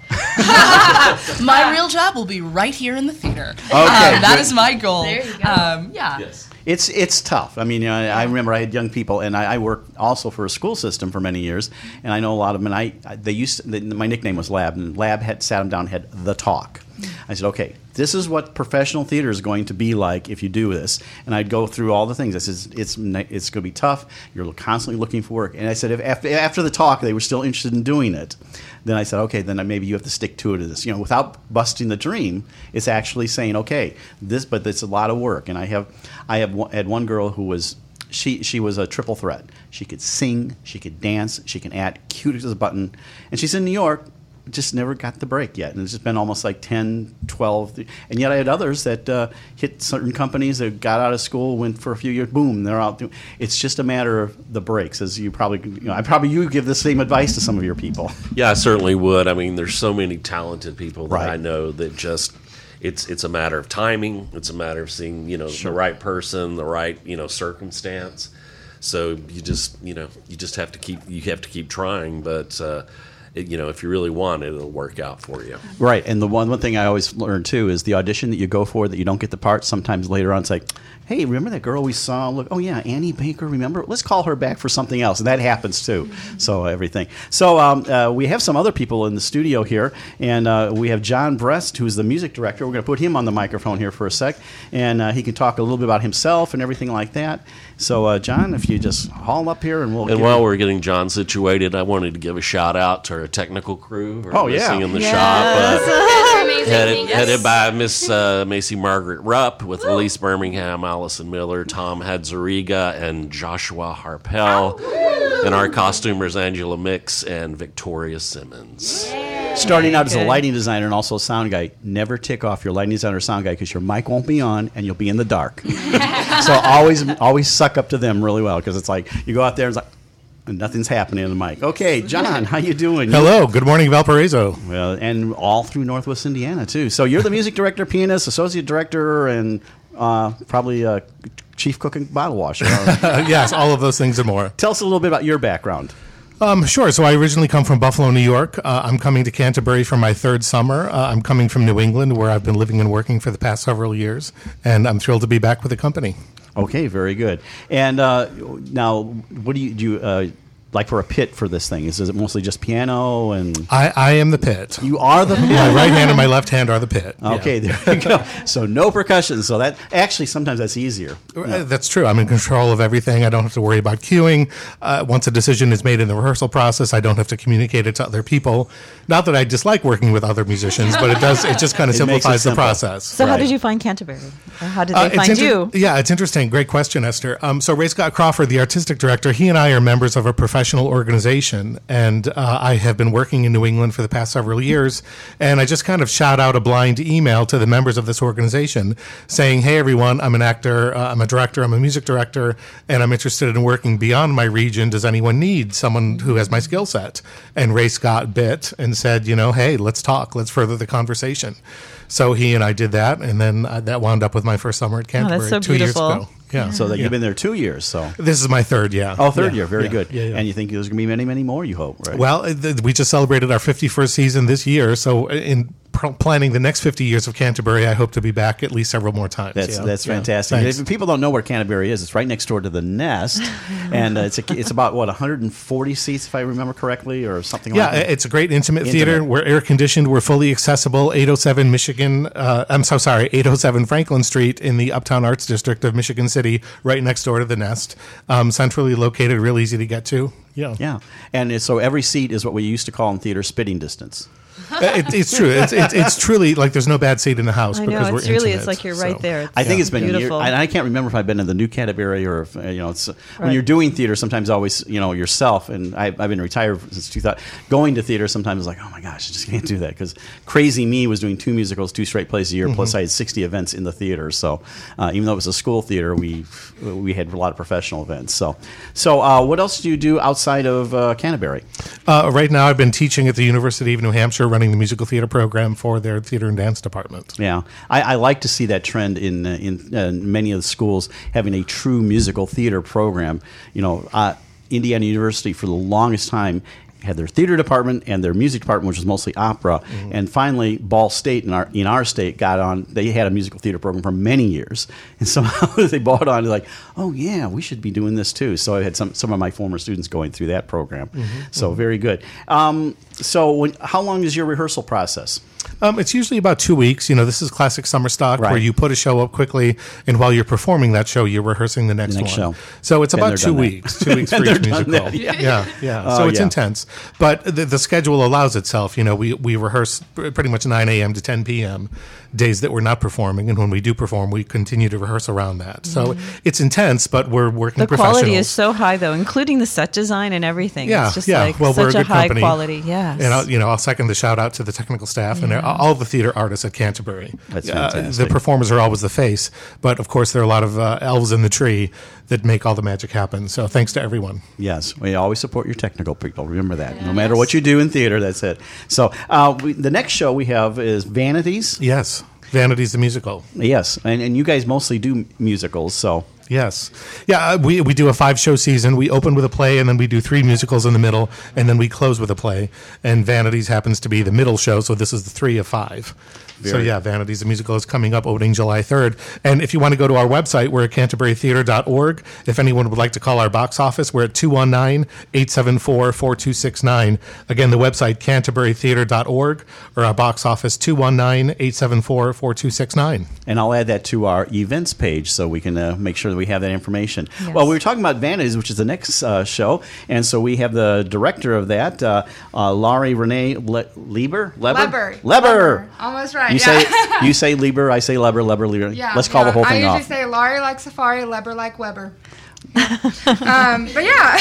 My real job will be right here in the theater. Okay, Um, that good. is my goal. There you go. Um, yeah. It's it's tough. I mean, you know, I, I remember I had young people, and I, I worked also for a school system for many years, and I know a lot of them. And I, I they used to, they, my nickname was Lab, and Lab had sat them down, and had the talk. I said, okay, this is what professional theater is going to be like if you do this. And I'd go through all the things. I said, it's it's going to be tough. You're constantly looking for work. And I said, if after, after the talk they were still interested in doing it, then I said, okay, then maybe you have to stick to it. This, you know, without busting the dream, it's actually saying, okay, this, but it's a lot of work. And I have, I have one, had one girl who was. She she was a triple threat. She could sing, she could dance, she can act, cute as a button. And she's in New York, just never got the break yet. And it's just been almost like ten, twelve. And yet I had others that uh, hit certain companies that got out of school, went for a few years, boom, they're out. Doing, it's just a matter of the breaks, as you probably, you know, I probably you give the same advice to some of your people. Yeah, I certainly would. I mean, there's so many talented people that Right. I know that just it's it's a matter of timing. It's a matter of seeing, you know, the right person, the right, you know, circumstance. So you just, you know, you just have to keep you have to keep trying, but uh, it, you know, if you really want it, it'll work out for you. Right, and the one one thing I always learn too is the audition that you go for that you don't get the part. Sometimes later on, it's like, hey, remember that girl we saw? Look, oh yeah, Annie Baker. Remember? Let's call her back for something else, and that happens too. So everything. So um, uh, we have some other people in the studio here, and uh, we have John Brest, who's the music director. We're going to put him on the microphone here for a sec, and uh, he can talk a little bit about himself and everything like that. So uh, John, if you just haul up here, and we'll. And give while you- we're getting John situated, I wanted to give a shout out to our technical crew who are Oh, yeah. listening in the Yes. shop. Uh, Amazing. Headed, headed by Miss uh, Macy Margaret Rupp, with Elise Birmingham, Allison Miller, Tom Hadzariga, and Joshua Harpel. And our costumers, Angela Mix and Victoria Simmons. starting out as a Good. lighting designer and also a sound guy, never tick off your lighting designer or sound guy because your mic won't be on and you'll be in the dark. So always always suck up to them really well because it's like you go out there and it's like and nothing's happening in the mic. Okay, John, how you doing? Hello, good morning, Valparaiso. Well, and all through Northwest Indiana too. So you're the music director, pianist, associate director, and uh, probably uh, chief cook and bottle washer. Yes, all of those things and more. Tell us a little bit about your background. Um, sure. So I originally come from Buffalo, New York. Uh, I'm coming to Canterbury for my third summer. Uh, I'm coming from New England, where I've been living and working for the past several years, and I'm thrilled to be back with the company. Okay, very good. And uh, now, what do you do? You, uh, like for a pit for this thing? Is, is it mostly just piano and? I, I am the pit. You are the pit. My right hand and my left hand are the pit. Okay, Yeah. there you go. So no percussion. So that actually sometimes that's easier. Uh, That's true. I'm in control of everything. I don't have to worry about cueing. Uh, once a decision is made in the rehearsal process, I don't have to communicate it to other people. Not that I dislike working with other musicians, but it does. It just kind of It makes it simplifies the simple. process. So how Right. did you find Canterbury? Or how did they Uh, it's find inter- you? Yeah, it's interesting. Great question, Esther. Um, so Ray Scott Crawford, the artistic director, he and I are members of a professional organization, and uh, I have been working in New England for the past several years, and I just kind of shot out a blind email to the members of this organization saying, hey, everyone, I'm an actor, uh, I'm a director, I'm a music director, and I'm interested in working beyond my region. Does anyone need someone who has my skill set? And Ray Scott bit and said, you know, hey, let's talk, let's further the conversation. So he and I did that, and then uh, that wound up with my first summer at Canterbury so two years beautiful. ago. Yeah. So that Yeah. you've been there two years. So This is my third, yeah. oh, third Yeah, year, very yeah, good. Yeah, yeah. And you think there's going to be many, many more? You hope, right? Well, uh, th- we just celebrated our fifty-first season this year, so in pr- planning the next fifty years of Canterbury, I hope to be back at least several more times. That's Yeah. that's Yeah. fantastic. Thanks. If people don't know where Canterbury is, it's right next door to the Nest, and uh, it's a, it's about what one hundred forty seats, if I remember correctly, or something Yeah, like that. it's a great intimate, Intimate. theater. We're air conditioned. We're fully accessible. eight oh seven Michigan. Uh, I'm so sorry. eight oh seven Franklin Street in the Uptown Arts District of Michigan City, right next door to the Nest. Um, centrally located, real easy to get to. Yeah, Yeah, and it's, so every seat is what we used to call in theater spitting distance. it, it's true. It's, it's it's truly like there's no bad seat in the house I because know, we're it's really, intimate, it's like you're right so. there. It's I think it's been beautiful. years, and I can't remember if I've been in the new Canterbury or if, uh, you know, it's, when Right. you're doing theater, sometimes always, you know, yourself, and I, I've been retired since two thousand. Going to theater sometimes is like, oh my gosh, I just can't do that because Crazy Me was doing two musicals, two straight plays a year, plus I had sixty events in the theater. So uh, even though it was a school theater, we we had a lot of professional events. So, so uh, what else do you do outside of uh, Canterbury? Uh, right now, I've been teaching at the University of New Hampshire, running the musical theater program for their theater and dance department. Yeah, I, I like to see that trend in uh, in uh, many of the schools having a true musical theater program. You know, uh, Indiana University for the longest time had their theater department and their music department, which was mostly opera. Mm-hmm. And finally, Ball State in our in our state got on. They had a musical theater program for many years, and somehow they bought on. Like, oh yeah, we should be doing this too. So I had some some of my former students going through that program. Mm-hmm. So very good. Um, so when, how long is your rehearsal process? Um, it's usually about two weeks. You know, this is classic summer stock Right. where you put a show up quickly, and while you're performing that show, you're rehearsing the next, The next one. show. So it's Been about there, two done that. weeks. Two weeks for Been each there, done musical. that, yeah. yeah, yeah. Oh, So it's yeah. intense, but the, the schedule allows itself. You know, we we rehearse pr- pretty much nine a.m. to ten p.m. days that we're not performing, and when we do perform, we continue to rehearse around that. So it's intense, but we're working the professionals. quality is so high, though, including the set design and everything. Yeah, it's just yeah. like Well, we're such a a good high company. quality. Yes. And I'll, you know, I'll second the shout out to the technical staff and all the theater artists at Canterbury. That's Uh, fantastic. the performers are always the face, but of course there are a lot of uh, elves in the tree that make all the magic happen. So thanks to everyone. Yes, we always support your technical people. Remember that. No matter what you do in theater, that's it. So uh, we, the next show we have is Vanities. Yes, Vanity's the musical. Yes, and, and you guys mostly do musicals, so. Yes. Yeah, uh, we, we do a five-show season. We open with a play, and then we do three musicals in the middle, and then we close with a play. And Vanities happens to be the middle show, so this is the three of five. So Very- yeah, Vanities the musical is coming up, opening July third. And if you want to go to our website, we're at canterbury theater dot org. If anyone would like to call our box office, we're at two one nine, eight seven four, four two six nine. Again, the website canterbury theater dot org, or our box office two one nine, eight seven four, four two six nine. And I'll add that to our events page so we can uh, make sure that we have that information. Yes. Well, we were talking about Vanities, which is the next uh, show, and so we have the director of that, uh, uh, Laurie Renee Le- Lieber? Leber? Leber. Leber. Leber. Almost right, You yeah. say you say Lieber, I say Leber, Leber, Lieber. Yeah, Let's call yeah. the whole I thing usually off. say Laurie like Safari, Leber like Weber. um, but yeah,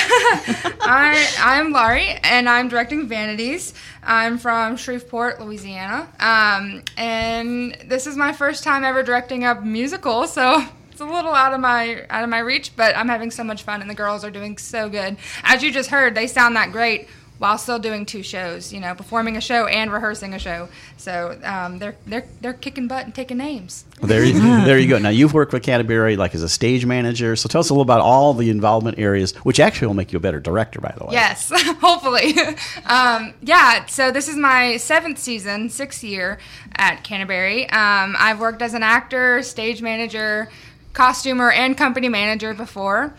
I I'm Laurie, and I'm directing Vanities. I'm from Shreveport, Louisiana, um, and this is my first time ever directing a musical, so it's a little out of my out of my reach. But I'm having so much fun, and the girls are doing so good. As you just heard, they sound that great while still doing two shows, you know, performing a show and rehearsing a show. So um, they're they're they're kicking butt and taking names. Well, there, you, there you go. Now you've worked with Canterbury like as a stage manager. So tell us a little about all the involvement areas, which actually will make you a better director, by the way. Yes, hopefully. um, yeah. So this is my seventh season, sixth year at Canterbury. Um, I've worked as an actor, stage manager, costumer, and company manager before.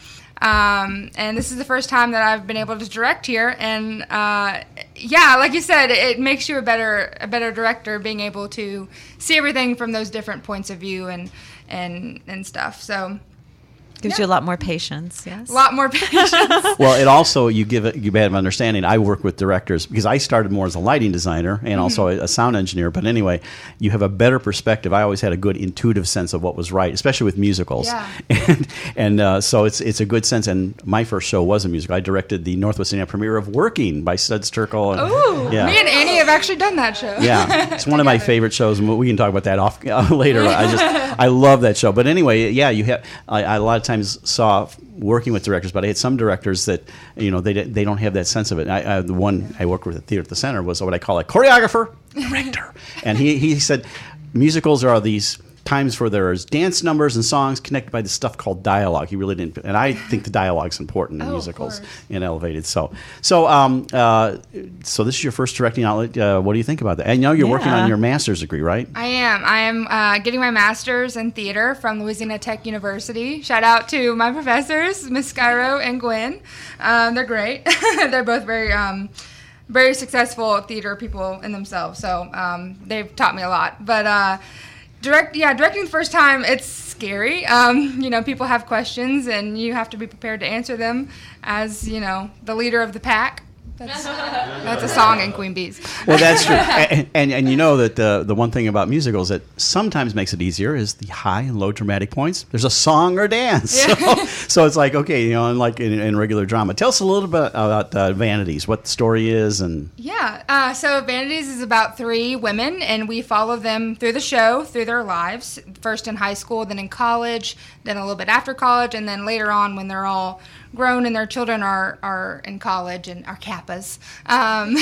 Um, and this is the first time that I've been able to direct here, and uh, yeah, like you said, it, it makes you a better a better director, being able to see everything from those different points of view and and and stuff. So gives yeah. you a lot more patience. Yes, a lot more patience. Well, it also you give it you have an understanding. I work with directors because I started more as a lighting designer and mm-hmm. also a, a sound engineer. But anyway, you have a better perspective. I always had a good intuitive sense of what was right, especially with musicals. Yeah. And, and uh, so it's it's a good sense. And my first show was a musical. I directed the Northwest Indiana premiere of Working by Studs Terkel. And, Ooh, yeah. me and Annie have actually done that show. Yeah, it's one of my favorite shows, and we can talk about that off uh, later. I just I love that show. But anyway, yeah, you have I, I a lot of times saw working with directors, but I had some directors that you know they they don't have that sense of it. I, I, the one I worked with at Theater at the Center was what I call a choreographer director, and he he said musicals are these times where there's dance numbers and songs connected by the stuff called dialogue. He really didn't, and I think the dialogue's important in oh, musicals and elevated. So, so, um, uh, so this is your first directing outlet. Uh, what do you think about that? And you know you're Yeah. working on your master's degree, right? I am. I am uh, getting my master's in theater from Louisiana Tech University. Shout out to my professors, Miss Skyro and Gwen. Um, they're great. They're both very, um, very successful theater people in themselves. So um, they've taught me a lot. But uh, direct, yeah, directing the first time, it's scary. Um, you know, people have questions, and you have to be prepared to answer them as you know the leader of the pack. That's, that's a song in Queen Bees. Well, that's true. And, and and you know that the the one thing about musicals that sometimes makes it easier is the high and low dramatic points. There's a song or dance. Yeah. So, so it's like, okay, you know, unlike in, in regular drama. Tell us a little bit about uh, Vanities, what the story is. and Yeah, uh, so Vanities is about three women, and we follow them through the show, through their lives, first in high school, then in college, then a little bit after college, and then later on when they're all grown and their children are, are in college and are Kappas, um,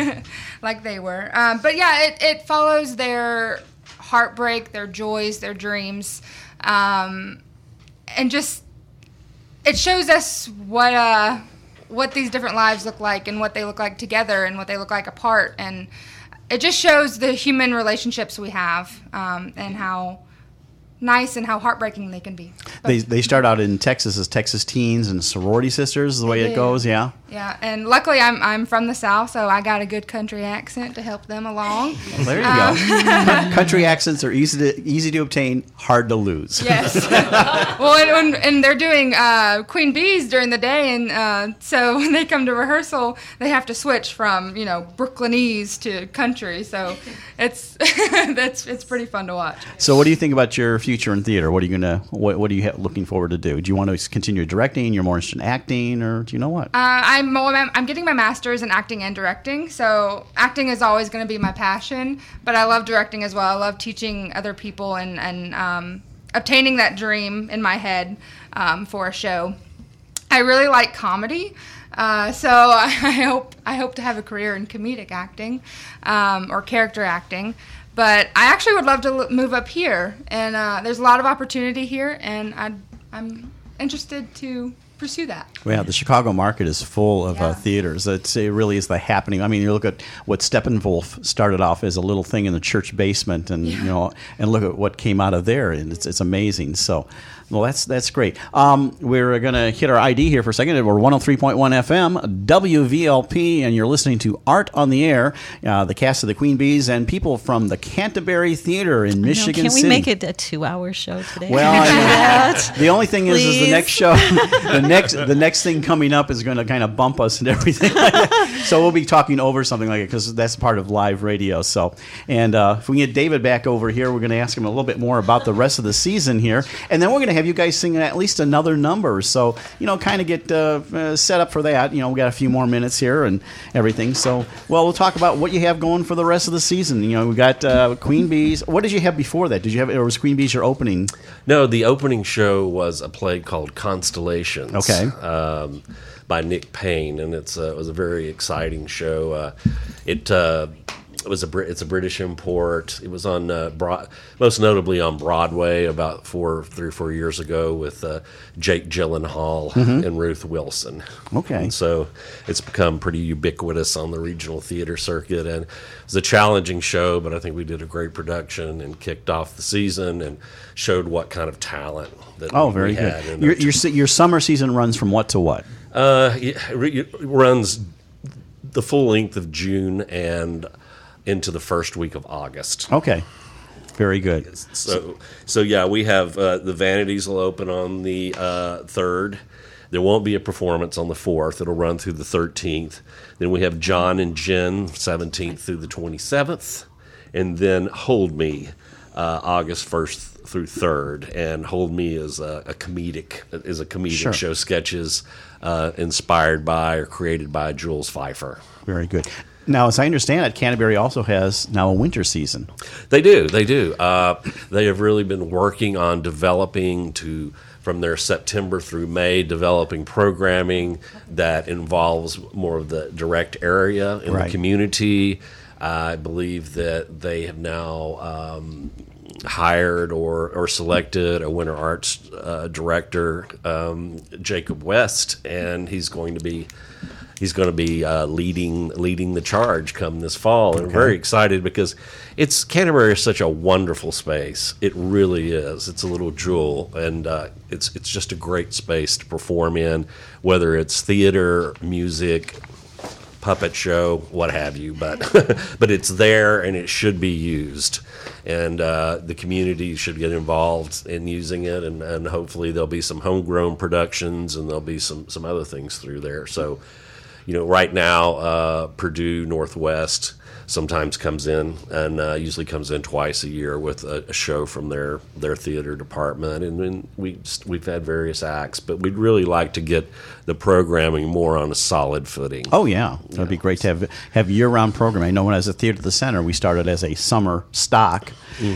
like they were. Um, but yeah, it, it follows their heartbreak, their joys, their dreams, um, and just it shows us what uh, what these different lives look like and what they look like together and what they look like apart. And it just shows the human relationships we have um, and how nice and how heartbreaking they can be. But they they start out in Texas as Texas teens and sorority sisters, is the way They it do. goes. Yeah. Yeah, and luckily I'm I'm from the South, so I got a good country accent to help them along. Well, there you Um, go. Country accents are easy to easy to obtain, hard to lose. Yes. Well, and, and, and they're doing uh, Queen Bees during the day, and uh, so when they come to rehearsal, they have to switch from you know Brooklynese to country. So it's that's it's pretty fun to watch. So, what do you think about your future in theater? What are you gonna what What are you ha- looking forward to do? Do you want to continue directing? You're more interested in acting, or do you know what? Uh, I'm I'm getting my master's in acting and directing, so acting is always going to be my passion. But I love directing as well. I love teaching other people and and um, obtaining that dream in my head um, for a show. I really like comedy, uh, so I hope I hope to have a career in comedic acting um, or character acting. But I actually would love to l- move up here, and uh, there's a lot of opportunity here, and I'd, I'm interested to pursue that. Yeah, the Chicago market is full of Yeah. uh, theaters. It's, it really is the happening. I mean, you look at what Steppenwolf started off as a little thing in the church basement, and you know, and look at what came out of there, and it's it's amazing. So, well, that's that's great. Um, we're gonna hit our I D here for a second. We're one oh three point one F M, W V L P, and you're listening to Art on the Air. Uh, the cast of the Queen Bees and people from the Canterbury Theater in Michigan Can't we City. make it a two-hour show today? Well, I mean, the only thing is, is the Please. next show, the next the next thing coming up is going to kind of bump us and everything like that. So we'll be talking over something like it because that's part of live radio. So, and uh, if we can get David back over here, we're going to ask him a little bit more about the rest of the season here, and then we're going to have you guys sing at least another number. So, you know, kind of get uh, uh, set up for that. You know, we got a few more minutes here and everything. So, well, we'll talk about what you have going for the rest of the season. You know, we got uh, Queen Bees. What did you have before that? Did you have, or was Queen Bees your opening? No, the opening show was a play called Constellations. Okay. Um, by Nick Payne, and it's uh, it was a very exciting show. Uh, it uh, it was a Brit- it's a British import. It was on uh, Broad- most notably on Broadway about four three or four years ago with uh, Jake Gyllenhaal Mhm. and Ruth Wilson. Okay. And so it's become pretty ubiquitous on the regional theater circuit, and it was a challenging show, but I think we did a great production and kicked off the season and showed what kind of talent that Oh, we very had. good. in Your, our your se- your summer season runs from what to what? Uh, it it runs the full length of June and into the first week of August. Okay, very good. So, so yeah, we have uh, the Vanities will open on the uh, third. There won't be a performance on the fourth. It'll run through the thirteenth. Then we have John and Jen, seventeenth through the twenty-seventh, and then Hold Me, uh, August first through third. And Hold Me is a, a comedic is a comedic Sure. show, sketches uh, inspired by or created by Jules Pfeiffer. Very good. Now, as I understand it, Canterbury also has now a winter season. They do, they do. Uh, they have really been working on developing to, from their September through May, developing programming that involves more of the direct area in Right. the community. I believe that they have now um, hired or, or selected a Winter Arts uh, director, um, Jacob West, and he's going to be he's going to be uh, leading leading the charge come this fall. And Okay. we're very excited because it's Canterbury is such a wonderful space. It really is. It's a little jewel, and uh, it's it's just a great space to perform in, whether it's theater, music, puppet show, what have you. But but it's there, and it should be used. And uh, the community should get involved in using it, and, and hopefully there'll be some homegrown productions, and there'll be some, some other things through there. So, you know, right now, uh, Purdue Northwest sometimes comes in, and uh, usually comes in twice a year with a, a show from their, their theater department, and then we we've had various acts, but we'd really like to get the programming more on a solid footing. Oh yeah, that'd be great to have have year-round programming. I know when I was at Theater at the Center, we started as a summer stock,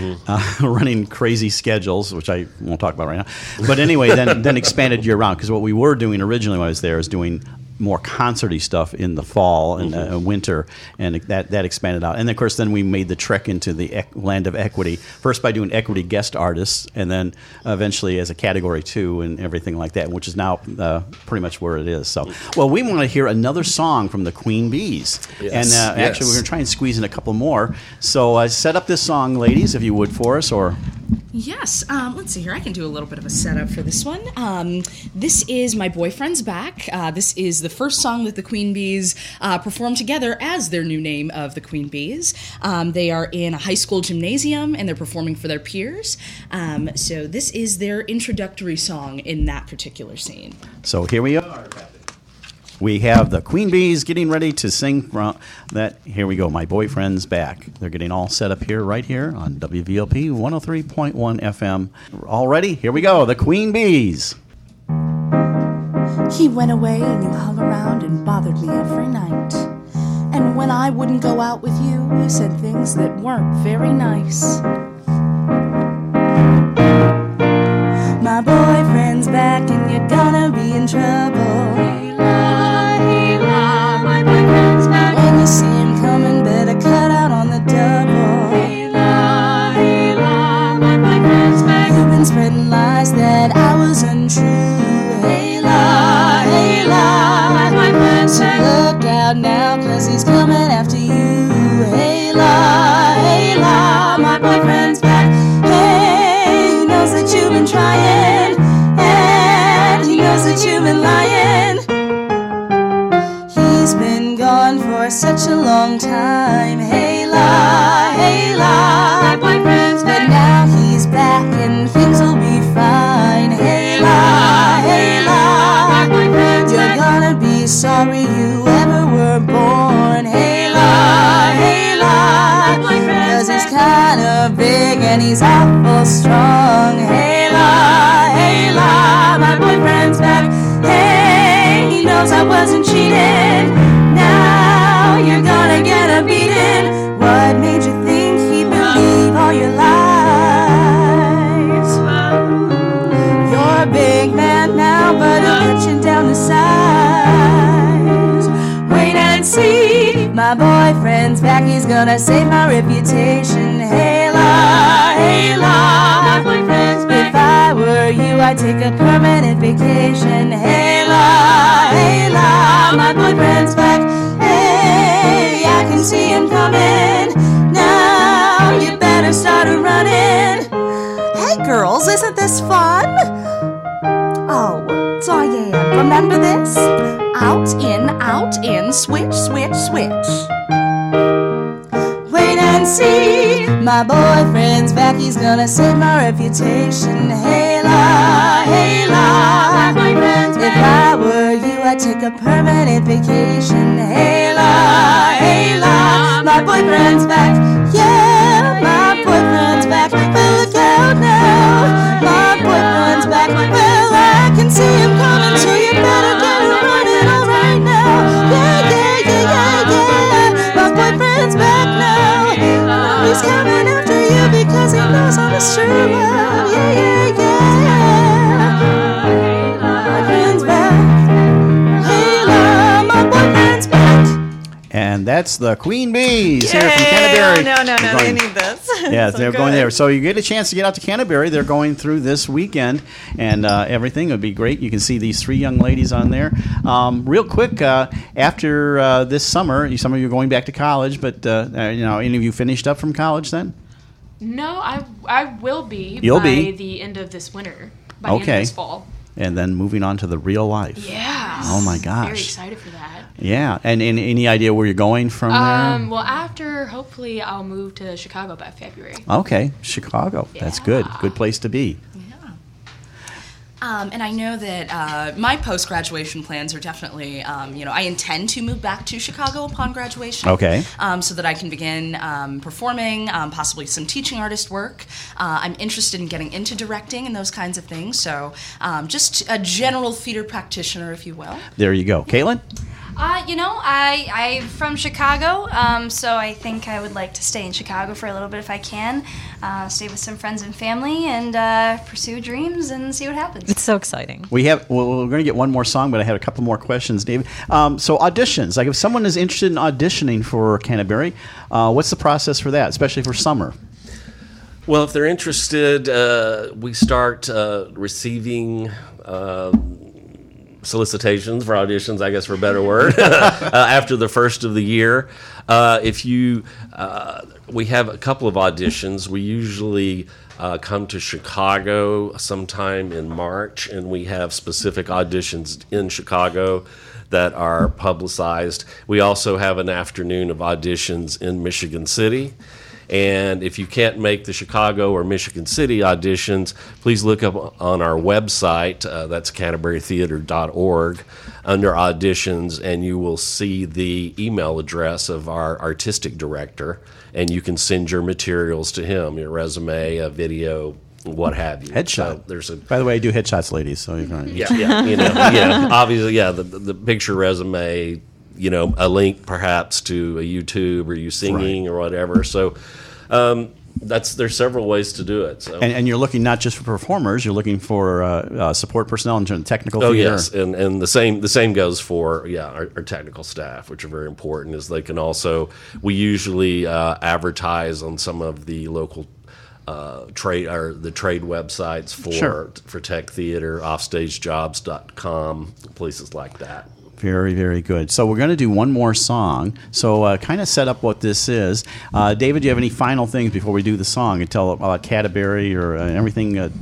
uh, running crazy schedules, which I won't talk about right now. But anyway, then then expanded year-round, because what we were doing originally when I was there is doing more concerty stuff in the fall and uh, winter, and that that expanded out. And of course, then we made the trek into the ec- land of equity. First by doing equity guest artists, and then eventually as a category two and everything like that, which is now uh, pretty much where it is. So, well, we want to hear another song from the Queen Bees, Yes, and uh, yes. actually we're going to try and squeeze in a couple more. So, uh, set up this song, ladies, if you would, for us, or. Yes. Um, let's see here. I can do a little bit of a setup for this one. Um, this is My Boyfriend's Back. Uh, this is the first song that the Queen Bees uh, perform together as their new name of the Queen Bees. Um, they are in a high school gymnasium, and they're performing for their peers. Um, so this is their introductory song in that particular scene. So here we are. We have the Queen Bees getting ready to sing from that. Here we go. My Boyfriend's Back. They're getting all set up here, right here on W V L P one oh three point one F M. All ready? Here we go. The Queen Bees. He went away and you hung around and bothered me every night. And when I wouldn't go out with you, you said things that weren't very nice. My boyfriend's back and you're gonna be in trouble. Hey la, hey la, my boyfriend's back. When you see him coming, better cut out on the double. Hey la, hey la, my boyfriend's back. You've been spreading lies that I was untrue. Hey la, hey la, my boyfriend's back. So look out now, cause he's coming after you. Hey la, hey la, my boyfriend's back. Hey, he knows that you've been trying, and he knows that you've been lying. He's been gone for such a long time. Hey la, hey la, my boyfriend's back. But now he's back and things will be fine. Hey la, hey la, my and he's awful strong. Hey la, hey la, my boyfriend's back. Hey, he knows I wasn't cheating. Now you're gonna get a beating. What made you think he'd believe all your lies? You're a big man now, but he'll get you down to size. Wait and see, my boyfriend's back. He's gonna save my reputation. Hey la, hey la, my boyfriend's back. If I were you, I'd take a permanent vacation. Hey la, hey la, my boyfriend's back. Hey, I can see him coming. Now you better start a running. Hey girls, isn't this fun? Oh, Diane, remember this? Out, in, out, in, switch, switch, switch. Wait and see, my boyfriend's back. He's gonna save my reputation. Hey la, hey la, my boyfriend's back. If I were you, I'd take a permanent vacation. Hey la, hey la, my boyfriend's back. Yeah, my boyfriend's back. Well, look out now, my boyfriend's back. Well, I can see him coming, so you better get him running all right now. Yeah, yeah, yeah, yeah, yeah, my boyfriend's back now. He's coming after you because he knows I'm his true love. Yeah, yeah, yeah. My boyfriend's back. Hey, love, my boyfriend's back. And that's the Queen Bees Yay! here from Canterbury. No, no, no, They're they going- need this. Yeah, So they're good. going there. So you get a chance to get out to Canterbury. They're going through this weekend, and uh, everything would be great. You can see these three young ladies on there. Um, real quick, uh, after uh, this summer, you- some of you are going back to college, but uh, uh, you know, any of you finished up from college then? No, I I will be You'll by be? the end of this winter. By the end Okay. of this fall. And then moving on to the real life. Yeah. Oh my gosh. Very excited for that. Yeah, and, and any idea where you're going from Um, there? well, after hopefully I'll move to Chicago by February. Okay, Chicago. That's good. Good place to be. Um, and I know that uh, my post-graduation plans are definitely, um, you know, I intend to move back to Chicago upon graduation. Okay. Um, so that I can begin um, performing, um, possibly some teaching artist work. Uh, I'm interested in getting into directing and those kinds of things. So um, just a general theater practitioner, if you will. There you go. Caitlin? Uh, you know, I, I'm from Chicago, um, so I think I would like to stay in Chicago for a little bit if I can. Uh, stay with some friends and family and uh, pursue dreams and see what happens. It's so exciting. We have. Well, we're going to get one more song, but I had a couple more questions, David. Um, so auditions. Like, if someone is interested in auditioning for Canterbury, uh, what's the process for that, especially for summer? Well, if they're interested, uh, we start uh, receiving uh, solicitations for auditions, I guess for a better word, uh, after the first of the year. Uh, if you, uh, we have a couple of auditions. We usually uh, come to Chicago sometime in March, and we have specific auditions in Chicago that are publicized. We also have an afternoon of auditions in Michigan City. And if you can't make the Chicago or Michigan City auditions, please look up on our website, uh, that's canterbury theater dot org, under auditions, and you will see the email address of our artistic director, and you can send your materials to him, your resume, a video, what have you. Headshot. So there's a By the way, I do headshots, ladies. So you're going. yeah, yeah, you know, yeah, obviously, yeah, the, the, the picture resume, you know, a link perhaps to a YouTube or you singing or whatever. So um, that's there's several ways to do it. So. And, and you're looking not just for performers; you're looking for uh, uh, support personnel in terms of technical. Oh theater. yes, and and the same the same goes for yeah our, our technical staff, which are very important. Is they can also we usually uh, advertise on some of the local. Uh, trade or the trade websites for Sure. for tech theater, offstage jobs dot com, places like that. Very, very good. So we're going to do one more song. So uh, kind of set up what this is. Uh, David, do you have any final things before we do the song and tell about Canterbury or uh, everything? Uh,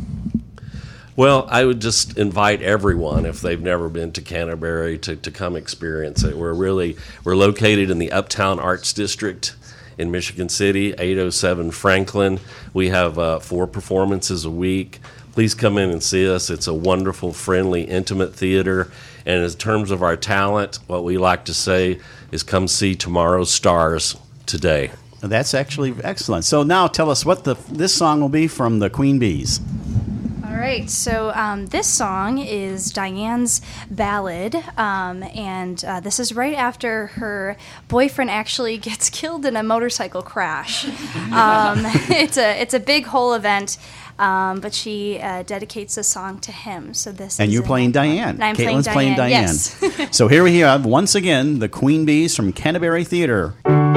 Well, I would just invite everyone, if they've never been to Canterbury, to, to come experience it. We're really we're located in the Uptown Arts District in Michigan City, eight oh seven Franklin. We have uh, four performances a week. Please come in and see us. It's a wonderful, friendly, intimate theater. And in terms of our talent, what we like to say is come see tomorrow's stars today. That's actually excellent. So now tell us what the this song will be from the Queen Bees. All right, so um, this song is Diane's ballad, um, and uh, this is right after her boyfriend actually gets killed in a motorcycle crash. Um, it's a it's a big whole event, um, but she uh, dedicates the song to him. So this and is you're a- playing Diane. And I'm Caitlin's playing Diane. Diane. Yes. So here we have once again the Queen Bees from Canterbury Theatre.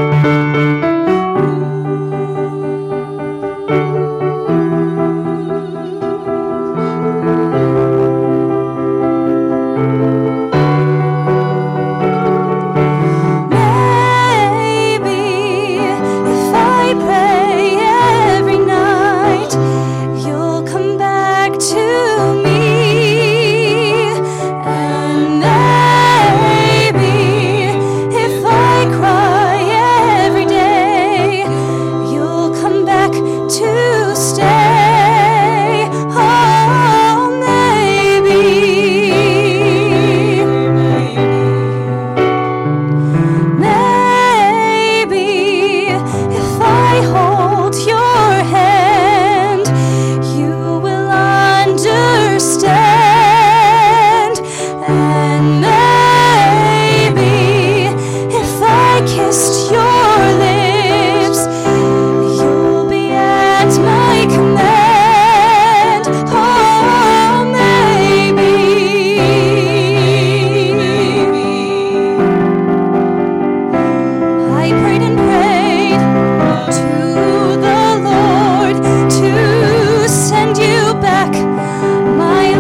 If I pray every night, you'll come back to me. And maybe if I cry every day, you'll come back to stay. Oh, maybe. Maybe if I hold your hand, you will understand. And maybe if I kissed your lips, you'll be at my command. Oh, maybe. I prayed and prayed to the Lord to send you back my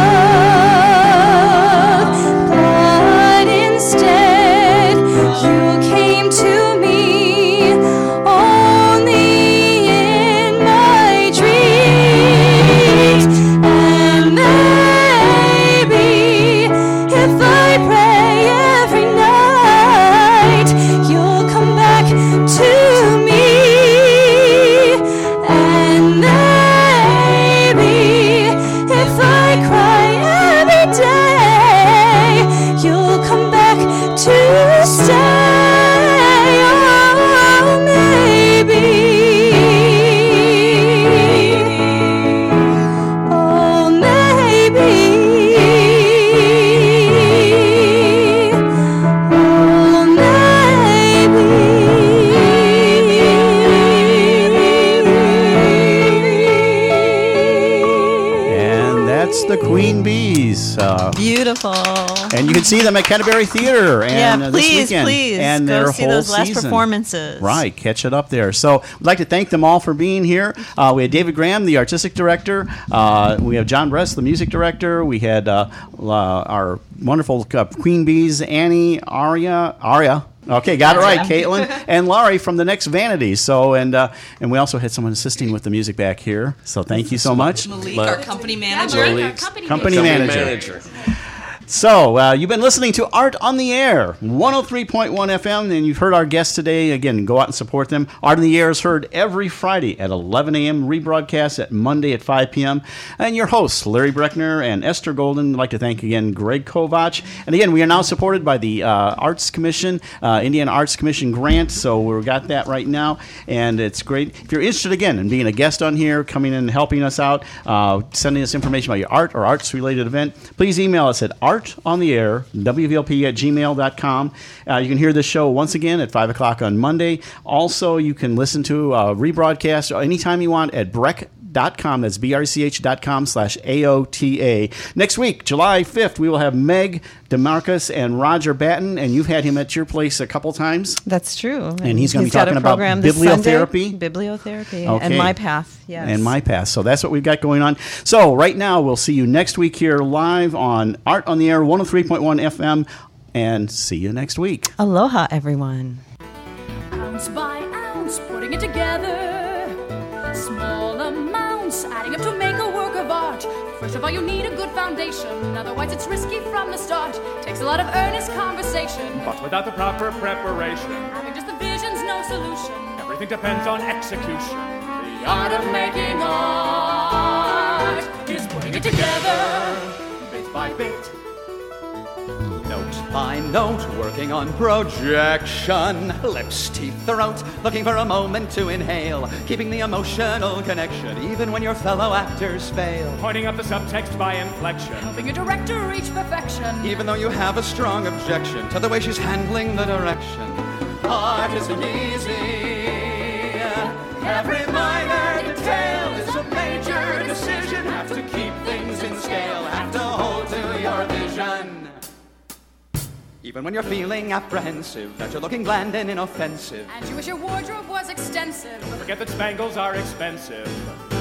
love, but instead you came to me only in my dreams. And maybe if I pray every night, you'll come back to me. And maybe if I cry every day, you'll come back to stay. Oh, maybe. Oh, maybe. Oh, And that's the Queen Bees. Uh, Beautiful. and you can see them at Canterbury Theatre. And, Yeah, uh, this please, weekend. please, And go their see whole those last season. performances. Right, catch it up there. So we'd like to thank them all for being here. Uh, we had David Graham, the artistic director. Uh, we have John Bress, the music director. We had uh, uh, our wonderful uh, Queen Bees, Annie, Aria, Aria. Okay, got it right, Caitlin and Laurie from the Next Vanity. So and uh, and we also had someone assisting with the music back here. So thank you so much, Malik, our company manager. Malik's company, company manager. manager. So, uh, you've been listening to Art on the Air, one oh three point one F M, and you've heard our guests today. Again, go out and support them. Art on the Air is heard every Friday at eleven a.m., rebroadcast at Monday at five p.m. And your hosts, Larry Breckner and Esther Golden. I'd like to thank again Greg Kovach. And again, we are now supported by the uh, Arts Commission, uh, Indiana Arts Commission grant, so we've got that right now, and it's great. If you're interested, again, in being a guest on here, coming in and helping us out, uh, sending us information about your art or arts-related event, please email us at art on the air, W V L P at gmail dot com. Uh, you can hear this show once again at five o'clock on Monday. Also, you can listen to uh, rebroadcast anytime you want at breck dot com. That's B R C H dot com slash A O T A. Next week, July fifth, we will have Meg DeMarcus and Roger Batten, and you've had him at your place a couple times. That's true. And he's gonna be got talking a about program this bibliotherapy. Sunday. Bibliotherapy. Okay. And My Path. Yes. And My Path. So that's what we've got going on. So right now, we'll see you next week here live on Art on the Air, one oh three point one F M, and see you next week. Aloha, everyone. Ounce by ounce, putting it together. Small amounts, adding up to make a work of art. First of all, you need a good foundation. Otherwise, it's risky from the start. Takes a lot of earnest conversation. But without the proper preparation, Having just the vision's no solution. everything depends on execution. The art of making art is putting it together. Bit by bit, note fine note, working on projection. Lips, teeth, throat, looking for a moment to inhale. Keeping the emotional connection, even when your fellow actors fail. Pointing up the subtext by inflection. Helping a director reach perfection. Even though you have a strong objection to the way she's handling the direction. Art isn't easy. Every minor detail is a major decision. Have to keep things in scale, have to hold to your vision. Even when you're feeling apprehensive, that you're looking bland and inoffensive. And you wish your wardrobe was extensive. Forget that spangles are expensive.